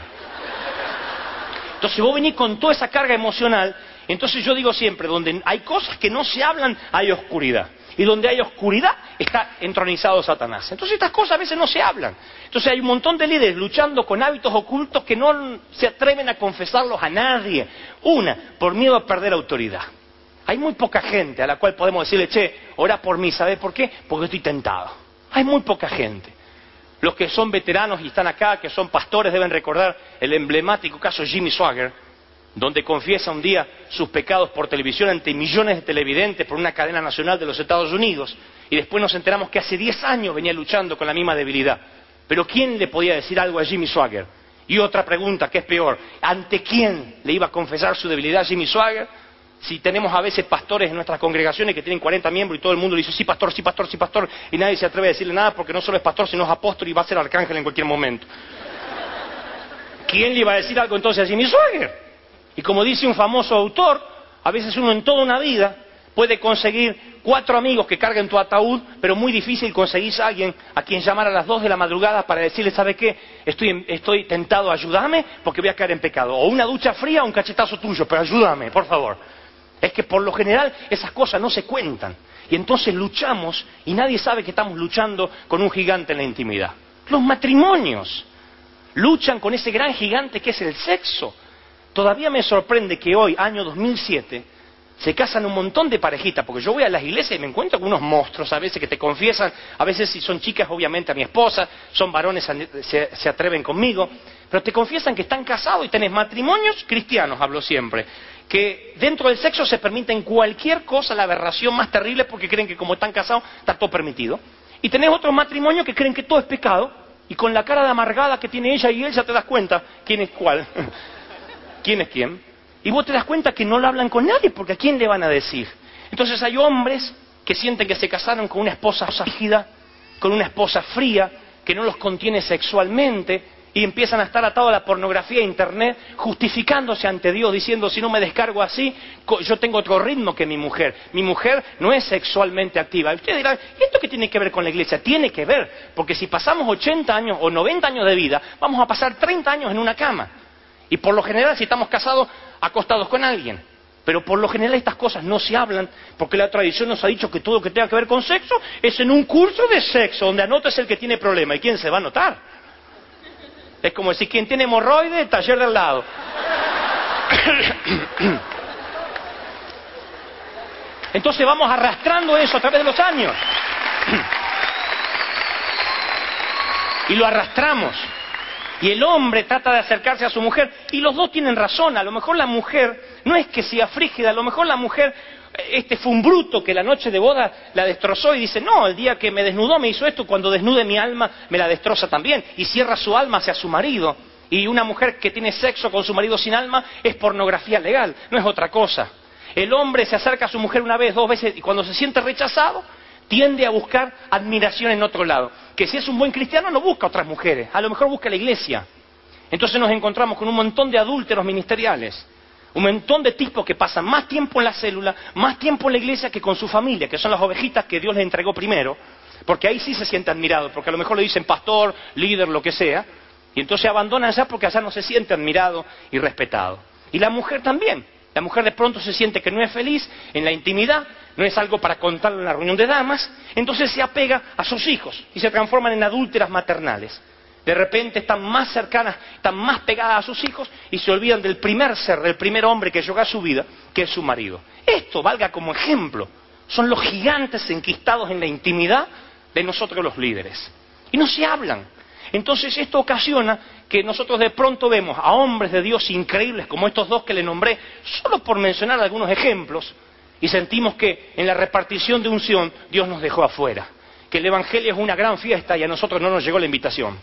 Entonces vos venís con toda esa carga emocional. Entonces yo digo siempre, donde hay cosas que no se hablan, hay oscuridad. Y donde hay oscuridad, está entronizado Satanás. Entonces estas cosas a veces no se hablan. Entonces hay un montón de líderes luchando con hábitos ocultos que no se atreven a confesarlos a nadie. Una, por miedo a perder autoridad. Hay muy poca gente a la cual podemos decirle, che, ora por mí, ¿sabes por qué? Porque estoy tentado. Hay muy poca gente. Los que son veteranos y están acá, que son pastores, deben recordar el emblemático caso Jimmy Swaggart, donde confiesa un día sus pecados por televisión ante millones de televidentes por una cadena nacional de los Estados Unidos, y después nos enteramos que hace 10 años venía luchando con la misma debilidad. Pero ¿quién le podía decir algo a Jimmy Swaggart? Y otra pregunta, que es peor, ¿ante quién le iba a confesar su debilidad a Jimmy Swaggart? Si tenemos a veces pastores en nuestras congregaciones que tienen 40 miembros y todo el mundo le dice, sí pastor, sí pastor, sí pastor, y nadie se atreve a decirle nada porque no solo es pastor, sino es apóstol y va a ser arcángel en cualquier momento. ¿Quién le iba a decir algo entonces a Jimmy Swaggart? Y como dice un famoso autor, a veces uno en toda una vida puede conseguir 4 amigos que carguen tu ataúd, pero muy difícil conseguir a alguien a quien llamar a las 2 de la madrugada para decirle, ¿sabe qué? Estoy tentado, ayúdame porque voy a caer en pecado. O una ducha fría o un cachetazo tuyo, pero ayúdame, por favor. Es que por lo general esas cosas no se cuentan. Y entonces luchamos y nadie sabe que estamos luchando con un gigante en la intimidad. Los matrimonios luchan con ese gran gigante que es el sexo. Todavía me sorprende que hoy, año 2007, se casan un montón de parejitas, porque yo voy a las iglesias y me encuentro con unos monstruos a veces que te confiesan, a veces si son chicas obviamente a mi esposa, son varones se atreven conmigo, pero te confiesan que están casados y tenés matrimonios cristianos, hablo siempre, que dentro del sexo se permiten cualquier cosa, la aberración más terrible porque creen que como están casados está todo permitido. Y tenés otros matrimonios que creen que todo es pecado y con la cara de amargada que tiene ella y él ya te das cuenta quién es cuál. ¿Quién es quién? Y vos te das cuenta que no lo hablan con nadie, porque ¿a quién le van a decir? Entonces hay hombres que sienten que se casaron con una esposa rígida, con una esposa fría, que no los contiene sexualmente, y empiezan a estar atados a la pornografía e internet, justificándose ante Dios, diciendo, si no me descargo así, yo tengo otro ritmo que mi mujer. Mi mujer no es sexualmente activa. Y ustedes dirán, ¿y esto qué tiene que ver con la iglesia? Tiene que ver, porque si pasamos 80 años o 90 años de vida, vamos a pasar 30 años en una cama. Y por lo general, si estamos casados, acostados con alguien. Pero por lo general estas cosas no se hablan, porque la tradición nos ha dicho que todo lo que tenga que ver con sexo es en un curso de sexo, donde anotes el que tiene problema. ¿Y quién se va a anotar? Es como decir, quien tiene hemorroides, taller de al lado. Entonces vamos arrastrando eso a través de los años. Y lo arrastramos. Y el hombre trata de acercarse a su mujer, y los dos tienen razón. A lo mejor la mujer no es que sea frígida, a lo mejor la mujer, fue un bruto que la noche de boda la destrozó y dice, no, el día que me desnudó me hizo esto, cuando desnude mi alma me la destroza también, y cierra su alma hacia su marido. Y una mujer que tiene sexo con su marido sin alma es pornografía legal, no es otra cosa. El hombre se acerca a su mujer una vez, dos veces, y cuando se siente rechazado, tiende a buscar admiración en otro lado. Que si es un buen cristiano no busca otras mujeres, a lo mejor busca la iglesia. Entonces nos encontramos con un montón de adúlteros ministeriales, un montón de tipos que pasan más tiempo en la célula, más tiempo en la iglesia que con su familia, que son las ovejitas que Dios les entregó primero, porque ahí sí se siente admirado, porque a lo mejor le dicen pastor, líder, lo que sea, y entonces abandonan allá porque allá no se siente admirado y respetado. Y la mujer también. La mujer de pronto se siente que no es feliz en la intimidad, no es algo para contarlo en la reunión de damas, entonces se apega a sus hijos y se transforman en adúlteras maternales. De repente están más cercanas, están más pegadas a sus hijos y se olvidan del primer ser, del primer hombre que llegó a su vida, que es su marido. Esto valga como ejemplo. Son los gigantes enquistados en la intimidad de nosotros los líderes. Y no se hablan. Entonces esto ocasiona que nosotros de pronto vemos a hombres de Dios increíbles como estos dos que le nombré, solo por mencionar algunos ejemplos, y sentimos que en la repartición de unción Dios nos dejó afuera, que el Evangelio es una gran fiesta y a nosotros no nos llegó la invitación.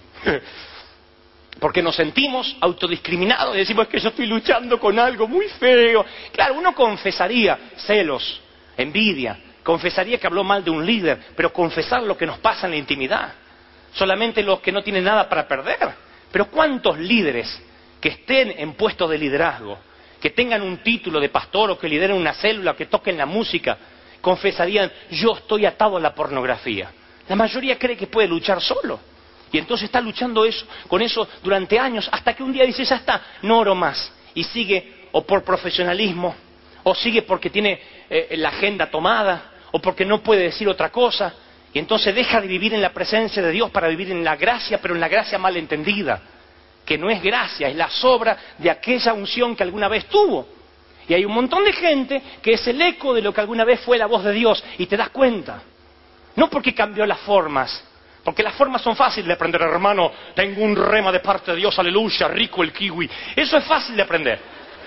Porque nos sentimos autodiscriminados y decimos que yo estoy luchando con algo muy feo. Claro, uno confesaría celos, envidia, confesaría que habló mal de un líder, pero confesar lo que nos pasa en la intimidad. Solamente los que no tienen nada para perder. Pero ¿cuántos líderes que estén en puestos de liderazgo, que tengan un título de pastor o que lideren una célula, que toquen la música, confesarían, yo estoy atado a la pornografía? La mayoría cree que puede luchar solo. Y entonces está luchando con eso durante años, hasta que un día dice, ya está, no oro más. Y sigue o por profesionalismo, o sigue porque tiene la agenda tomada, o porque no puede decir otra cosa. Y entonces deja de vivir en la presencia de Dios para vivir en la gracia, pero en la gracia mal entendida, que no es gracia, es la sobra de aquella unción que alguna vez tuvo. Y hay un montón de gente que es el eco de lo que alguna vez fue la voz de Dios, y te das cuenta. No porque cambió las formas, porque las formas son fáciles de aprender, hermano, tengo un rema de parte de Dios, aleluya, rico el kiwi. Eso es fácil de aprender.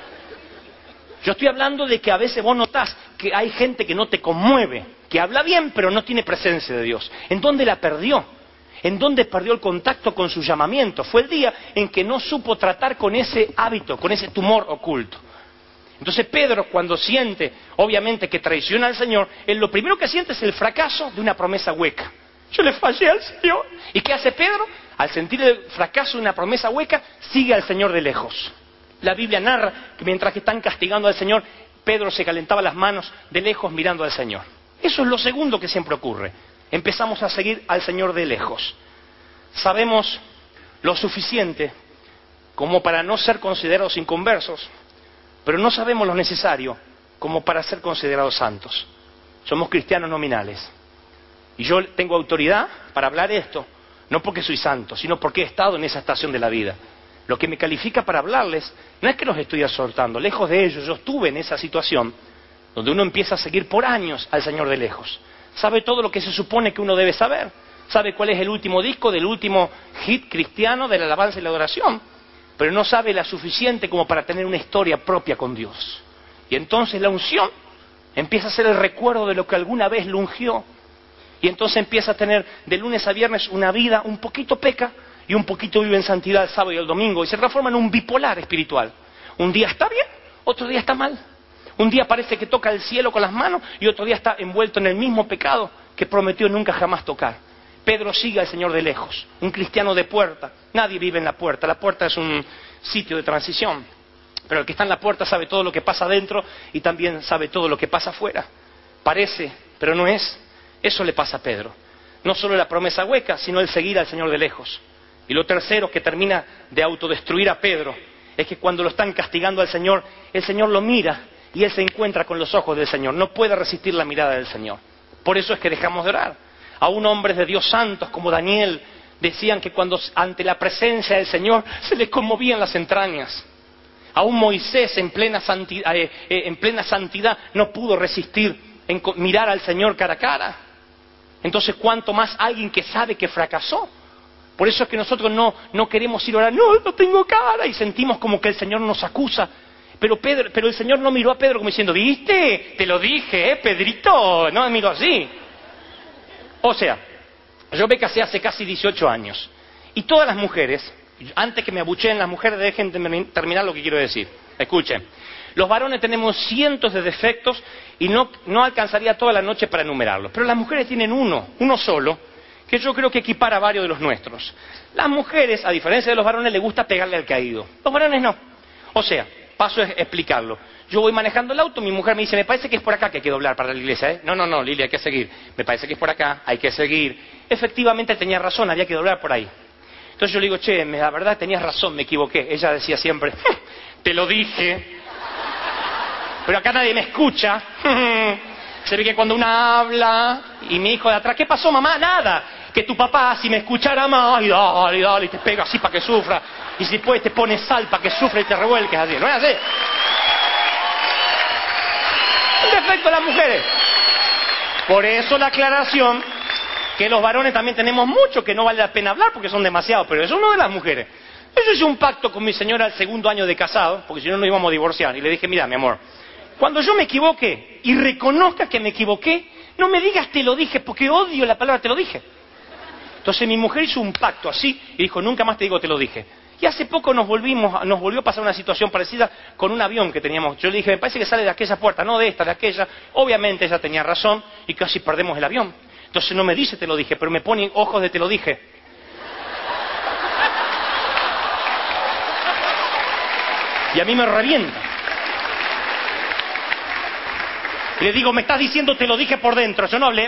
Yo estoy hablando de que a veces vos notás que hay gente que no te conmueve, que habla bien pero no tiene presencia de Dios. ¿En dónde la perdió? ¿En dónde perdió el contacto con su llamamiento? Fue el día en que no supo tratar con ese hábito, con ese tumor oculto. Entonces Pedro, cuando siente, obviamente, que traiciona al Señor, él lo primero que siente es el fracaso de una promesa hueca. Yo le fallé al Señor. ¿Y qué hace Pedro? Al sentir el fracaso de una promesa hueca, sigue al Señor de lejos. La Biblia narra que mientras que están castigando al Señor, Pedro se calentaba las manos de lejos mirando al Señor. Eso es lo segundo que siempre ocurre. Empezamos a seguir al Señor de lejos. Sabemos lo suficiente como para no ser considerados inconversos, pero no sabemos lo necesario como para ser considerados santos. Somos cristianos nominales. Y yo tengo autoridad para hablar esto, no porque soy santo, sino porque he estado en esa estación de la vida. Lo que me califica para hablarles no es que los estoy exhortando, lejos de ellos. Yo estuve en esa situación donde uno empieza a seguir por años al Señor de lejos. Sabe todo lo que se supone que uno debe saber. Sabe cuál es el último disco del último hit cristiano de la alabanza y la adoración, pero no sabe la suficiente como para tener una historia propia con Dios. Y entonces la unción empieza a ser el recuerdo de lo que alguna vez lo ungió. Y entonces empieza a tener de lunes a viernes una vida un poquito peca y un poquito vive en santidad el sábado y el domingo, y se transforma en un bipolar espiritual. Un día está bien, otro día está mal. Un día parece que toca el cielo con las manos y otro día está envuelto en el mismo pecado que prometió nunca jamás tocar. Pedro sigue al Señor de lejos, un cristiano de puerta. Nadie vive en la puerta es un sitio de transición. Pero el que está en la puerta sabe todo lo que pasa adentro y también sabe todo lo que pasa afuera. Parece, pero no es. Eso le pasa a Pedro. No solo la promesa hueca, sino el seguir al Señor de lejos. Y lo tercero que termina de autodestruir a Pedro es que cuando lo están castigando al Señor, el Señor lo mira y él se encuentra con los ojos del Señor. No puede resistir la mirada del Señor. Por eso es que dejamos de orar. Aún hombres de Dios santos como Daniel decían que cuando ante la presencia del Señor se les conmovían las entrañas. Aún Moisés en plena santidad no pudo resistir en mirar al Señor cara a cara. Entonces, ¿cuánto más alguien que sabe que fracasó? Por eso es que nosotros no queremos ir a orar, no tengo cara, y sentimos como que el Señor nos acusa. pero el Señor no miró a Pedro como diciendo, ¿viste? Te lo dije, Pedrito. No, me miró así. O sea, yo me casé hace casi 18 años. Y todas las mujeres, antes que me abucheen las mujeres, dejen terminar lo que quiero decir. Escuchen. Los varones tenemos cientos de defectos y no alcanzaría toda la noche para enumerarlos. Pero las mujeres tienen uno solo, que yo creo que equipara a varios de los nuestros. Las mujeres, a diferencia de los varones, les gusta pegarle al caído. Los varones no. O sea, paso a explicarlo. Yo voy manejando el auto, mi mujer me dice, me parece que es por acá que hay que doblar para la iglesia, ¿eh? No, Lili, hay que seguir. Me parece que es por acá, hay que seguir. Efectivamente tenía razón, había que doblar por ahí. Entonces yo le digo, che, la verdad tenías razón, me equivoqué. Ella decía siempre, te lo dije. Pero acá nadie me escucha. Se ve que cuando una habla y mi hijo de atrás, ¿qué pasó, mamá? Nada. Que tu papá, si me escuchara más, y dale, y te pega así para que sufra. Y si después te pone sal para que sufra y te revuelques así. ¿No es así? El defecto de las mujeres. Por eso la aclaración que los varones también tenemos mucho que no vale la pena hablar porque son demasiados, pero eso no de las mujeres. Yo hice un pacto con mi señora el segundo año de casado, porque si no nos íbamos a divorciar. Y le dije, mira, mi amor, cuando yo me equivoque y reconozca que me equivoqué, no me digas te lo dije, porque odio la palabra te lo dije. Entonces mi mujer hizo un pacto así y dijo, nunca más te digo te lo dije. Y hace poco nos volvió a pasar una situación parecida con un avión que teníamos. Yo le dije, me parece que sale de aquella puerta, no de esta, de aquella. Obviamente ella tenía razón y casi perdemos el avión. Entonces no me dice te lo dije, pero me pone ojos de te lo dije. Y a mí me revienta. Y le digo, me estás diciendo te lo dije por dentro, yo no hablé.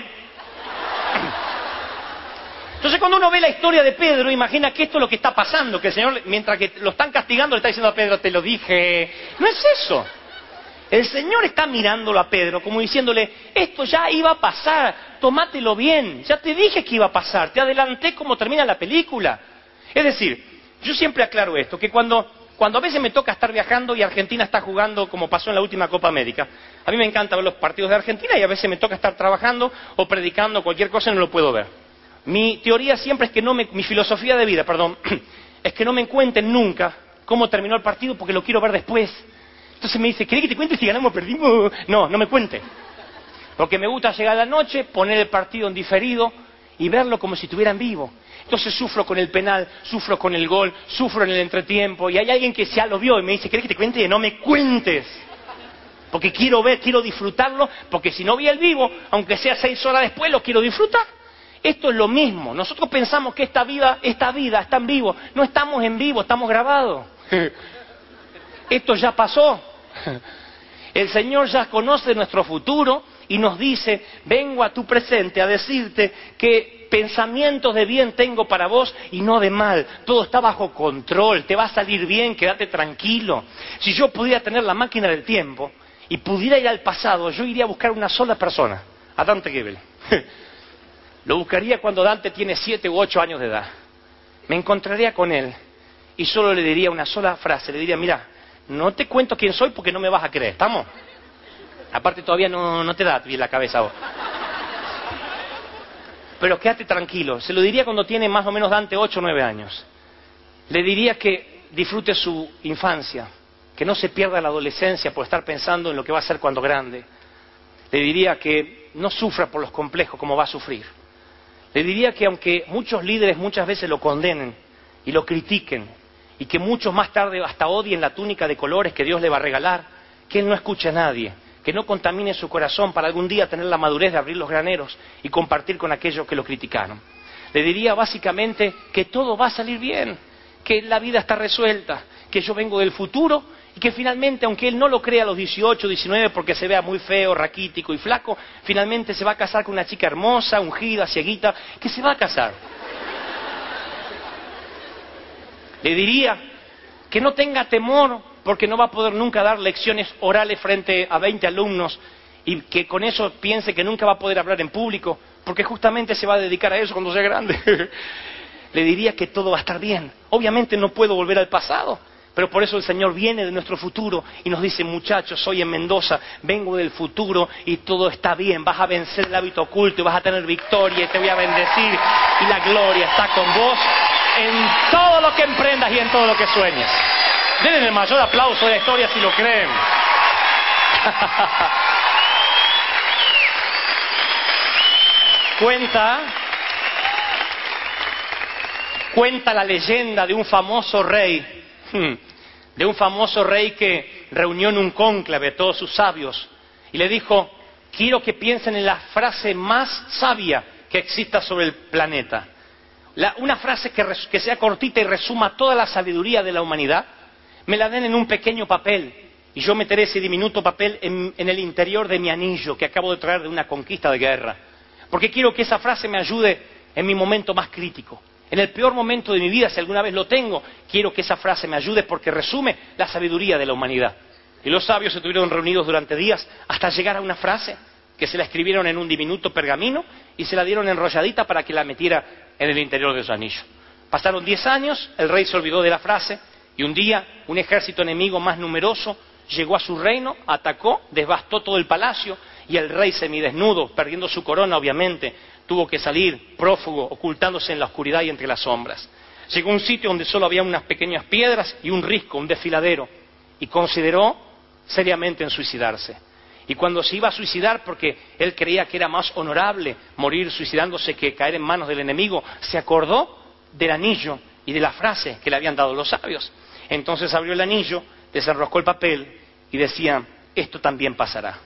Entonces cuando uno ve la historia de Pedro, imagina que esto es lo que está pasando, que el Señor, mientras que lo están castigando, le está diciendo a Pedro, te lo dije. No es eso. El Señor está mirándolo a Pedro como diciéndole, esto ya iba a pasar, tomátelo bien, ya te dije que iba a pasar, te adelanté como termina la película. Es decir, yo siempre aclaro esto, que cuando a veces me toca estar viajando y Argentina está jugando como pasó en la última Copa América, a mí me encanta ver los partidos de Argentina y a veces me toca estar trabajando o predicando cualquier cosa y no lo puedo ver. Mi teoría siempre es que mi filosofía de vida, es que no me cuenten nunca cómo terminó el partido porque lo quiero ver después. Entonces me dice, ¿querés que te cuente si ganamos o perdimos? No me cuente. Porque me gusta llegar a la noche, poner el partido en diferido y verlo como si estuviera en vivo. Entonces sufro con el penal, sufro con el gol, sufro en el entretiempo y hay alguien que ya lo vio y me dice, ¿querés que te cuente? No me cuentes. Porque quiero ver, quiero disfrutarlo, porque si no vi el vivo, aunque sea 6 horas después, lo quiero disfrutar. Esto es lo mismo. Nosotros pensamos que esta vida está en vivo. No estamos en vivo, estamos grabados. Esto ya pasó. El Señor ya conoce nuestro futuro y nos dice, vengo a tu presente a decirte que pensamientos de bien tengo para vos y no de mal. Todo está bajo control, te va a salir bien, quédate tranquilo. Si yo pudiera tener la máquina del tiempo y pudiera ir al pasado, yo iría a buscar una sola persona, a Dante Gebel. Lo buscaría cuando Dante tiene 7 u 8 años de edad. Me encontraría con él y solo le diría una sola frase. Le diría, mira, no te cuento quién soy porque no me vas a creer, ¿estamos? Aparte todavía no te da bien la cabeza vos. Pero quédate tranquilo. Se lo diría cuando tiene más o menos Dante 8 o 9 años. Le diría que disfrute su infancia, que no se pierda la adolescencia por estar pensando en lo que va a ser cuando grande. Le diría que no sufra por los complejos como va a sufrir. Le diría que aunque muchos líderes muchas veces lo condenen y lo critiquen, y que muchos más tarde hasta odien la túnica de colores que Dios le va a regalar, que él no escuche a nadie, que no contamine su corazón para algún día tener la madurez de abrir los graneros y compartir con aquellos que lo criticaron. Le diría básicamente que todo va a salir bien, que la vida está resuelta, que yo vengo del futuro y que finalmente, aunque él no lo crea a los 18, 19 porque se vea muy feo, raquítico y flaco, finalmente se va a casar con una chica hermosa, ungida, cieguita, que se va a casar. Le diría que no tenga temor porque no va a poder nunca dar lecciones orales frente a 20 alumnos y que con eso piense que nunca va a poder hablar en público porque justamente se va a dedicar a eso cuando sea grande. Le diría que todo va a estar bien. Obviamente no puedo volver al pasado, pero por eso el Señor viene de nuestro futuro y nos dice, muchachos, soy en Mendoza, vengo del futuro y todo está bien, vas a vencer el hábito oculto y vas a tener victoria y te voy a bendecir y la gloria está con vos en todo lo que emprendas y en todo lo que sueñes. Denle el mayor aplauso de la historia si lo creen. Cuenta la leyenda de un famoso rey, que reunió en un cónclave a todos sus sabios y le dijo: quiero que piensen en la frase más sabia que exista sobre el planeta. Una frase que sea cortita y resuma toda la sabiduría de la humanidad. Me la den en un pequeño papel y yo meteré ese diminuto papel en el interior de mi anillo que acabo de traer de una conquista de guerra. Porque quiero que esa frase me ayude en mi momento más crítico. En el peor momento de mi vida, si alguna vez lo tengo, quiero que esa frase me ayude porque resume la sabiduría de la humanidad. Y los sabios se estuvieron reunidos durante días hasta llegar a una frase que se la escribieron en un diminuto pergamino y se la dieron enrolladita para que la metiera en el interior de su anillo. Pasaron 10 años, el rey se olvidó de la frase y un día un ejército enemigo más numeroso llegó a su reino, atacó, devastó todo el palacio y el rey semidesnudo, perdiendo su corona obviamente, tuvo que salir prófugo, ocultándose en la oscuridad y entre las sombras. Llegó a un sitio donde solo había unas pequeñas piedras y un risco, un desfiladero, y consideró seriamente en suicidarse. Y cuando se iba a suicidar, porque él creía que era más honorable morir suicidándose que caer en manos del enemigo, se acordó del anillo y de la frase que le habían dado los sabios. Entonces abrió el anillo, desenroscó el papel y decía: esto también pasará.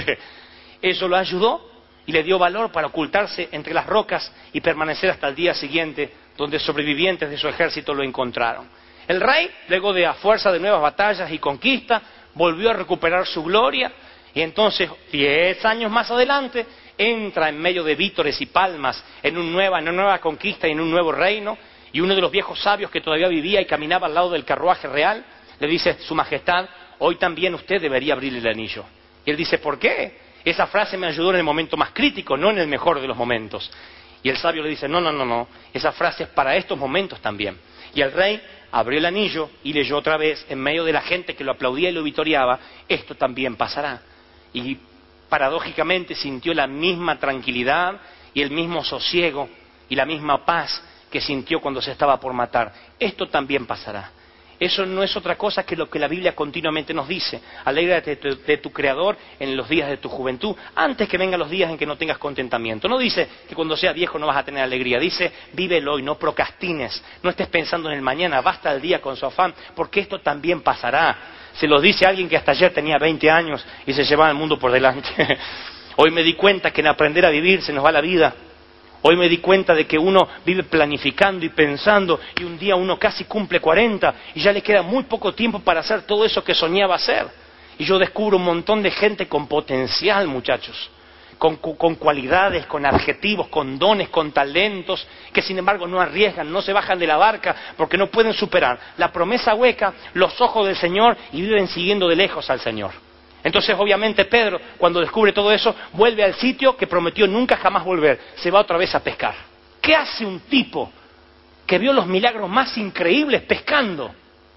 Eso lo ayudó y le dio valor para ocultarse entre las rocas y permanecer hasta el día siguiente, donde sobrevivientes de su ejército lo encontraron. El rey, luego de a fuerza de nuevas batallas y conquistas, volvió a recuperar su gloria y entonces, 10 años más adelante, entra en medio de vítores y palmas en una nueva conquista y en un nuevo reino, y uno de los viejos sabios que todavía vivía y caminaba al lado del carruaje real, le dice: Su Majestad, hoy también usted debería abrirle el anillo. Y él dice: ¿por qué? Esa frase me ayudó en el momento más crítico, no en el mejor de los momentos. Y el sabio le dice: no, esa frase es para estos momentos también. Y el rey abrió el anillo y leyó otra vez, en medio de la gente que lo aplaudía y lo vitoreaba: esto también pasará. Y paradójicamente sintió la misma tranquilidad y el mismo sosiego y la misma paz que sintió cuando se estaba por matar. Esto también pasará. Eso no es otra cosa que lo que la Biblia continuamente nos dice: alégrate de tu Creador en los días de tu juventud, antes que vengan los días en que no tengas contentamiento. No dice que cuando seas viejo no vas a tener alegría, dice: vívelo hoy, no procrastines, no estés pensando en el mañana, basta el día con su afán, porque esto también pasará. Se los dice a alguien que hasta ayer tenía 20 años y se llevaba el mundo por delante. Hoy me di cuenta que en aprender a vivir se nos va la vida. Hoy me di cuenta de que uno vive planificando y pensando y un día uno casi cumple 40 y ya le queda muy poco tiempo para hacer todo eso que soñaba hacer. Y yo descubro un montón de gente con potencial, muchachos, con cualidades, con adjetivos, con dones, con talentos, que sin embargo no arriesgan, no se bajan de la barca porque no pueden superar la promesa hueca, los ojos del Señor y viven siguiendo de lejos al Señor. Entonces, obviamente, Pedro, cuando descubre todo eso, vuelve al sitio que prometió nunca jamás volver. Se va otra vez a pescar. ¿Qué hace un tipo que vio los milagros más increíbles pescando?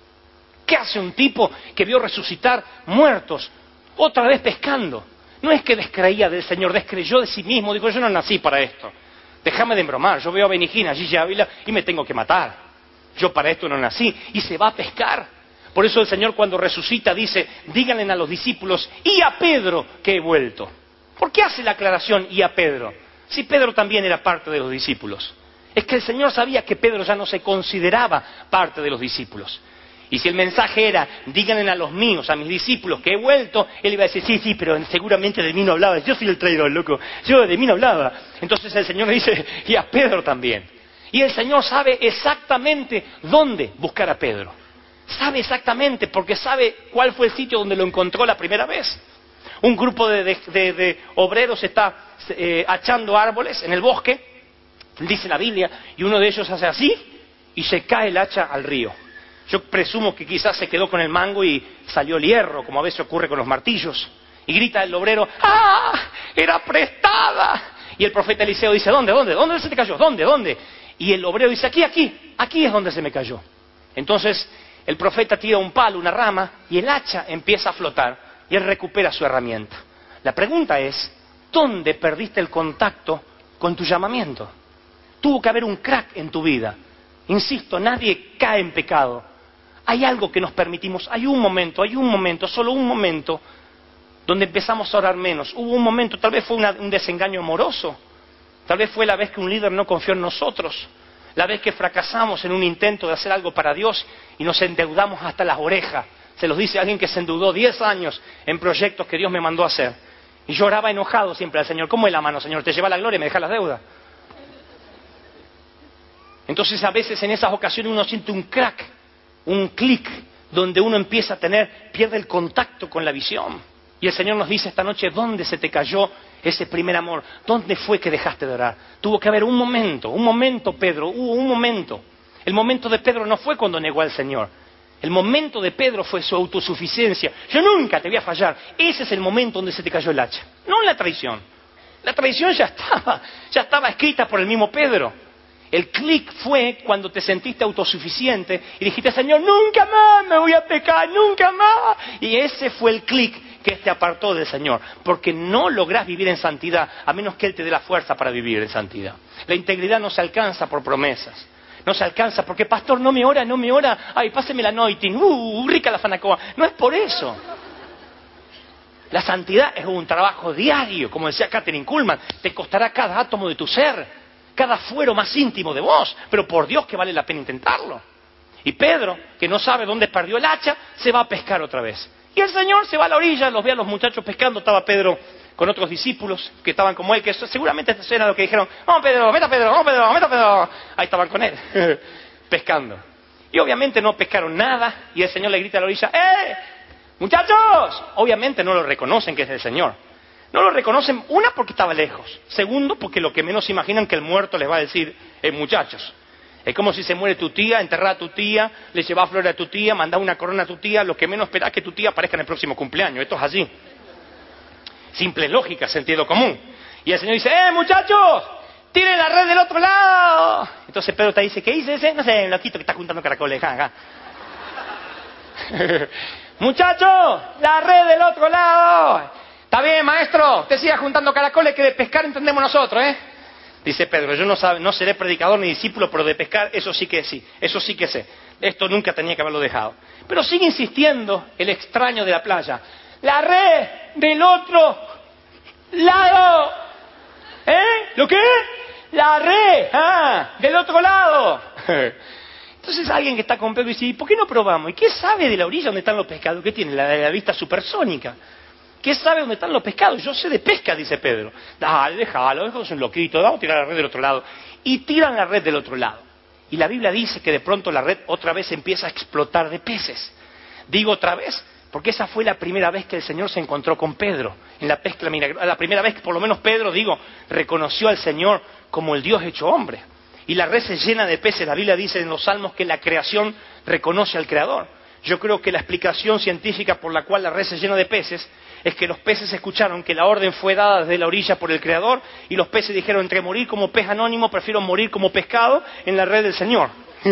¿Qué hace un tipo que vio resucitar muertos otra vez pescando? No es que descreía del Señor, descreyó de sí mismo. Dijo: yo no nací para esto. Déjame de embromar. Yo veo a Benigina, Gigi Ávila y me tengo que matar. Yo para esto no nací. Y se va a pescar. Por eso el Señor, cuando resucita, dice: díganle a los discípulos y a Pedro que he vuelto. ¿Por qué hace la aclaración y a Pedro? Si Pedro también era parte de los discípulos. Es que el Señor sabía que Pedro ya no se consideraba parte de los discípulos. Y si el mensaje era: díganle a los míos, a mis discípulos que he vuelto, él iba a decir: sí, pero seguramente de mí no hablaba. Yo soy el traidor, loco. Yo de mí no hablaba. Entonces el Señor le dice: y a Pedro también. Y el Señor sabe exactamente dónde buscar a Pedro. Sabe exactamente, porque sabe cuál fue el sitio donde lo encontró la primera vez. Un grupo de obreros está hachando árboles en el bosque, dice la Biblia, y uno de ellos hace así y se cae el hacha al río. Yo presumo que quizás se quedó con el mango y salió el hierro, como a veces ocurre con los martillos. Y grita el obrero: ¡ah! ¡Era prestada! Y el profeta Eliseo dice: ¿Dónde se te cayó? ¿Dónde? Y el obrero dice: aquí es donde se me cayó. Entonces el profeta tira un palo, una rama, y el hacha empieza a flotar, y él recupera su herramienta. La pregunta es: ¿dónde perdiste el contacto con tu llamamiento? Tuvo que haber un crack en tu vida. Insisto, nadie cae en pecado. hay algo que nos permitimos, hay un momento, solo un momento, donde empezamos a orar menos. Hubo un momento, tal vez fue un desengaño amoroso, tal vez fue la vez que un líder no confió en nosotros, la vez que fracasamos en un intento de hacer algo para Dios y nos endeudamos hasta las orejas. Se los dice alguien que se endeudó 10 años en proyectos que Dios me mandó a hacer. Y yo oraba enojado siempre al Señor. ¿Cómo es la mano, Señor? Te lleva la gloria y me deja las deudas. Entonces a veces en esas ocasiones uno siente un crack, un clic, donde uno empieza a pierde el contacto con la visión. Y el Señor nos dice esta noche, ¿dónde se te cayó ese primer amor? ¿Dónde fue que dejaste de orar? Tuvo que haber un momento, Pedro, hubo un momento. El momento de Pedro no fue cuando negó al Señor. El momento de Pedro fue su autosuficiencia. Yo nunca te voy a fallar. Ese es el momento donde se te cayó el hacha. No la traición. La traición ya estaba escrita por el mismo Pedro. El clic fue cuando te sentiste autosuficiente y dijiste, Señor, nunca más me voy a pecar, nunca más. Y ese fue el clic que te apartó del Señor. Porque no lográs vivir en santidad a menos que Él te dé la fuerza para vivir en santidad. La integridad no se alcanza por promesas. No se alcanza porque, pastor, no me ora. Ay, páseme la anointing. Rica la fanacoa. No es por eso. La santidad es un trabajo diario, como decía Katherine Kuhlman. Te costará cada átomo de tu ser. Cada fuero más íntimo de vos, pero por Dios que vale la pena intentarlo. Y Pedro, que no sabe dónde perdió el hacha, se va a pescar otra vez. Y el Señor se va a la orilla, los ve a los muchachos pescando, estaba Pedro con otros discípulos que estaban como él, que seguramente esto era lo que dijeron, vamos Pedro, meta Pedro, vamos Pedro, meta Pedro. Ahí estaban con él, pescando. Y obviamente no pescaron nada, y el Señor le grita a la orilla, muchachos, obviamente no lo reconocen que es el Señor. No lo reconocen, una, porque estaba lejos. Segundo, porque lo que menos imaginan que el muerto les va a decir, muchachos. Es como si se muere tu tía, enterrás a tu tía, le llevás flores a tu tía, mandás una corona a tu tía, lo que menos esperás es que tu tía aparezca en el próximo cumpleaños. Esto es así. Simple lógica, sentido común. Y el Señor dice, muchachos, tiren la red del otro lado. Entonces Pedro te dice, ¿qué dice ese? No sé, el loquito que está juntando caracoles. Muchachos, la red del otro lado. Está bien, maestro, usted siga juntando caracoles, que de pescar entendemos nosotros, Dice Pedro, yo no seré predicador ni discípulo, pero de pescar, eso sí que sí, eso sí que sé. Esto nunca tenía que haberlo dejado. Pero sigue insistiendo el extraño de la playa. La red del otro lado. ¿Lo qué? La red, del otro lado. Entonces alguien que está con Pedro dice, ¿y por qué no probamos? ¿Y qué sabe de la orilla donde están los pescados? ¿Qué tiene? La vista supersónica. ¿Qué sabe dónde están los pescados? Yo sé de pesca, dice Pedro. Dale, déjalo, es un loquito, vamos a tirar la red del otro lado. Y tiran la red del otro lado. Y la Biblia dice que de pronto la red otra vez empieza a explotar de peces. Digo otra vez, porque esa fue la primera vez que el Señor se encontró con Pedro. En la pesca milagrosa, la primera vez que por lo menos Pedro, reconoció al Señor como el Dios hecho hombre. Y la red se llena de peces. La Biblia dice en los Salmos que la creación reconoce al Creador. Yo creo que la explicación científica por la cual la red se llena de peces es que los peces escucharon que la orden fue dada desde la orilla por el Creador y los peces dijeron, entre morir como pez anónimo, prefiero morir como pescado en la red del Señor.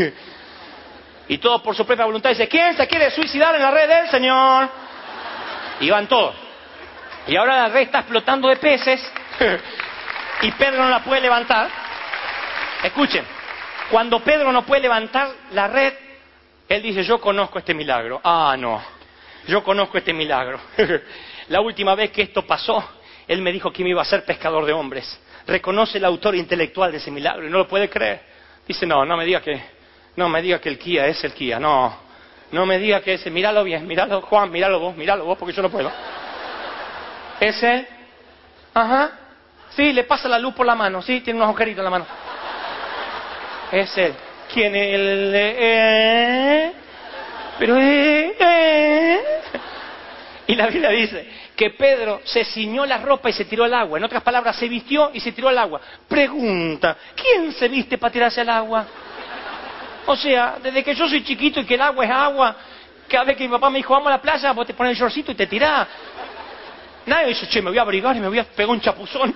Y todos por su propia voluntad dicen, ¿quién se quiere suicidar en la red del Señor? Y van todos. Y ahora la red está explotando de peces y Pedro no la puede levantar. Escuchen, cuando Pedro no puede levantar la red, él dice, yo conozco este milagro. No, yo conozco este milagro. La última vez que esto pasó, él me dijo que me iba a ser pescador de hombres. Reconoce el autor intelectual de ese milagro y no lo puede creer. Dice, no me diga que el Kia es el Kia. No me diga que ese, míralo bien, míralo Juan, míralo vos, porque yo no puedo. ¿Es él? Ajá. Sí, le pasa la luz por la mano, sí, tiene unos agujeritos en la mano. Es él. ¿Quién es él? Pero Y la Biblia dice que Pedro se ciñó la ropa y se tiró al agua. En otras palabras, se vistió y se tiró al agua. Pregunta, ¿quién se viste para tirarse al agua? O sea, desde que yo soy chiquito y que el agua es agua, cada vez que mi papá me dijo, vamos a la playa, vos te pones el shortcito y te tirás. Nadie dice, che, me voy a abrigar y me voy a pegar un chapuzón.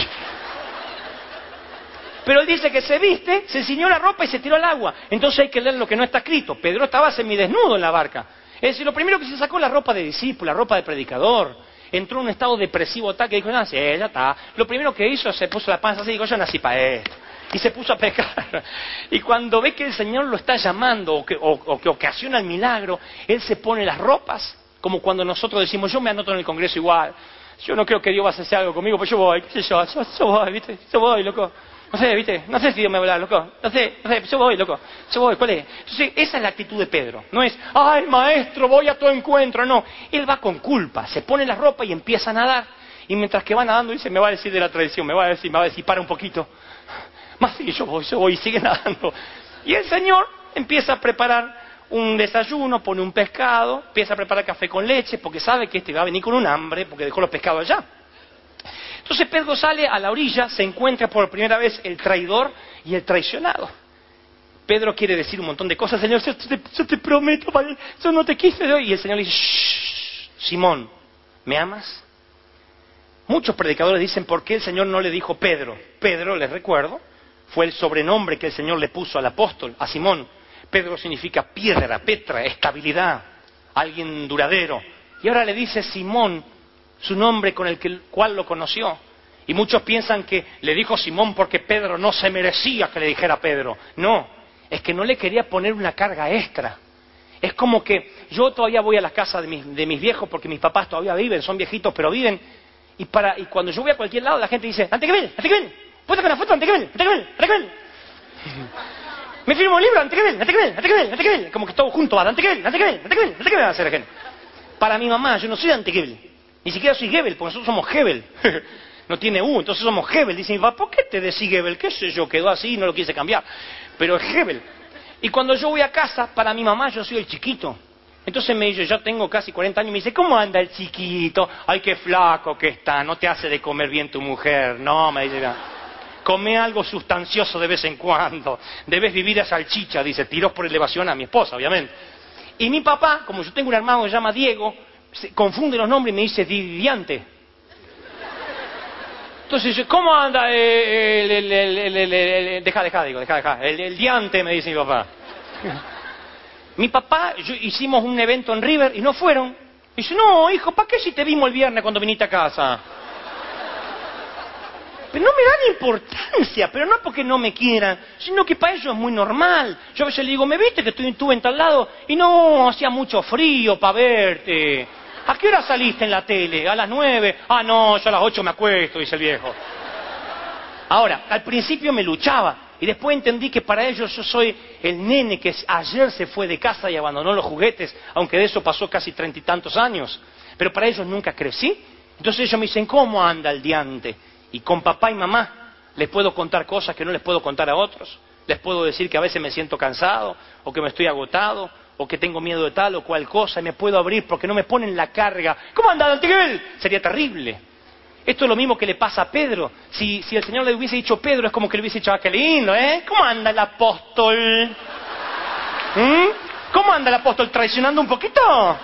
Pero él dice que se viste, se ciñó la ropa y se tiró al agua. Entonces hay que leer lo que no está escrito. Pedro estaba semidesnudo en la barca. Es decir, lo primero que se sacó la ropa de discípulo, la ropa de predicador. Entró en un estado depresivo tal que dijo, no, sí, ya está. Lo primero que hizo, se puso la panza así y dijo, yo nací para esto. Y se puso a pescar. Y cuando ve que el Señor lo está llamando o que ocasiona el milagro, él se pone las ropas, como cuando nosotros decimos, yo me anoto en el Congreso igual, yo no creo que Dios va a hacer algo conmigo, pues yo voy, qué sé yo voy, ¿viste? Yo voy, loco. No sé, ¿viste? No sé si Dios me va a hablar, loco. No sé, yo voy, loco. Yo voy, ¿cuál es? Entonces, esa es la actitud de Pedro. No es, ay, maestro, voy a tu encuentro. No, él va con culpa, se pone la ropa y empieza a nadar. Y mientras que va nadando, dice, me va a decir de la tradición, me va a decir, para un poquito. Más sí, yo voy, y sigue nadando. Y el Señor empieza a preparar un desayuno, pone un pescado, empieza a preparar café con leche, porque sabe que este va a venir con un hambre, porque dejó los pescados allá. Entonces Pedro sale a la orilla, se encuentra por primera vez el traidor y el traicionado. Pedro quiere decir un montón de cosas, Señor, yo te prometo, Padre, yo no te quise. Y el Señor le dice, shh, Simón, ¿me amas? Muchos predicadores dicen, ¿por qué el Señor no le dijo Pedro? Pedro, les recuerdo, fue el sobrenombre que el Señor le puso al apóstol, a Simón. Pedro significa piedra, petra, estabilidad, alguien duradero. Y ahora le dice Simón, su nombre con el cual lo conoció. Y muchos piensan que le dijo Simón porque Pedro no se merecía que le dijera Pedro. No, es que no le quería poner una carga extra. Es como que yo todavía voy a las casas de mis viejos porque mis papás todavía viven, son viejitos pero viven. Y cuando yo voy a cualquier lado la gente dice, ante que ven, puedo sacar una foto, ante que ven. Me firmo un libro, ante que ven. Como que todo junto va, ante que ven, va a hacer la gente. Para mi mamá, yo no soy ante que ven. Ni siquiera soy Gebel, porque nosotros somos Gebel. No tiene U, entonces somos Gebel. Dice mi papá, ¿por qué te decís Gebel? ¿Qué sé yo? Quedó así y no lo quise cambiar. Pero es Gebel. Y cuando yo voy a casa, para mi mamá, yo soy el chiquito. Entonces me dice, yo tengo casi 40 años, y me dice, ¿cómo anda el chiquito? Ay, qué flaco que está, no te hace de comer bien tu mujer. No, me dice, come algo sustancioso de vez en cuando. Debes vivir a salchicha, dice, tiró por elevación a mi esposa, obviamente. Y mi papá, como yo tengo un hermano que se llama Diego, se confunde los nombres y me dice Diante. Entonces, ¿cómo anda deja, el Diante, me dice mi papá. Mi papá, hicimos un evento en River y no fueron. Y dice, no, hijo, ¿para qué si te vimos el viernes cuando viniste a casa? Pero no me dan importancia, pero no porque no me quieran, sino que para ellos es muy normal. Yo a veces le digo, ¿me viste que estuve en tal lado? Y no, hacía mucho frío para verte. ¿A qué hora saliste en la tele? ¿A las 9? Ah, no, yo a las 8 me acuesto, dice el viejo. Ahora, al principio me luchaba, y después entendí que para ellos yo soy el nene que ayer se fue de casa y abandonó los juguetes, aunque de eso pasó casi 30 y tantos años. Pero para ellos nunca crecí. Entonces ellos me dicen, ¿cómo anda el Diante? Y con papá y mamá les puedo contar cosas que no les puedo contar a otros. Les puedo decir que a veces me siento cansado, o que me estoy agotado, o que tengo miedo de tal o cual cosa, y me puedo abrir porque no me ponen la carga. ¿Cómo anda Antiquel? Sería terrible. Esto es lo mismo que le pasa a Pedro. Si el Señor le hubiese dicho Pedro, es como que le hubiese dicho, ah, qué lindo, ¿eh? ¿Cómo anda el apóstol? ¿Cómo anda el apóstol? ¿Traicionando un poquito?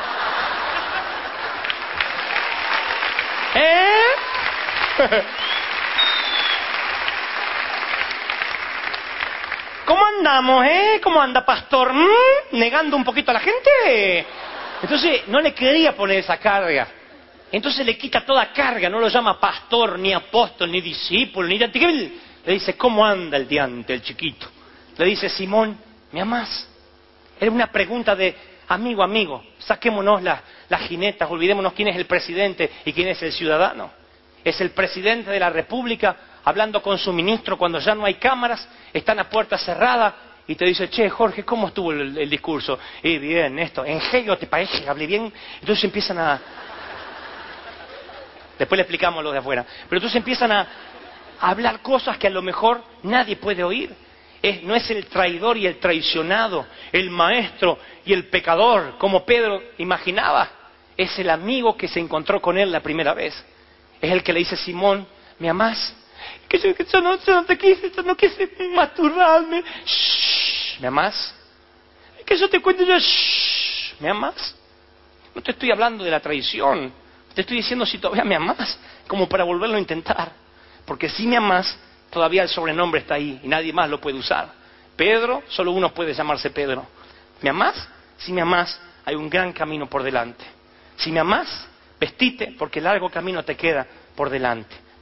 ¿Cómo andamos, ¿Cómo anda, pastor? ¿Negando un poquito a la gente? Entonces, no le quería poner esa carga. Entonces le quita toda carga, no lo llama pastor, ni apóstol, ni discípulo, ni Diante. Le dice, ¿cómo anda el Diante, el chiquito? Le dice, Simón, ¿me amás? Era una pregunta de amigo, saquémonos las jinetas, olvidémonos quién es el presidente y quién es el ciudadano. Es el presidente de la República hablando con su ministro cuando ya no hay cámaras, están a puerta cerrada y te dice, che, Jorge, ¿cómo estuvo el discurso? Y bien, esto, ¿en serio te parece que hablé bien? Entonces empiezan a... Después le explicamos lo de afuera. Pero entonces empiezan a hablar cosas que a lo mejor nadie puede oír. No es el traidor y el traicionado, el maestro y el pecador, como Pedro imaginaba. Es el amigo que se encontró con él la primera vez. Es el que le dice, Simón, ¿me amás? Que yo no te quise, yo no quise masturbarme. Shh, ¿me amás? Que yo te cuento yo, shh, ¿me amás? No te estoy hablando de la traición. Te estoy diciendo si todavía me amás, como para volverlo a intentar. Porque si me amás, todavía el sobrenombre está ahí y nadie más lo puede usar. Pedro, solo uno puede llamarse Pedro. ¿Me amás? Si me amás, hay un gran camino por delante. Si me amás, vestite porque largo camino te queda por delante.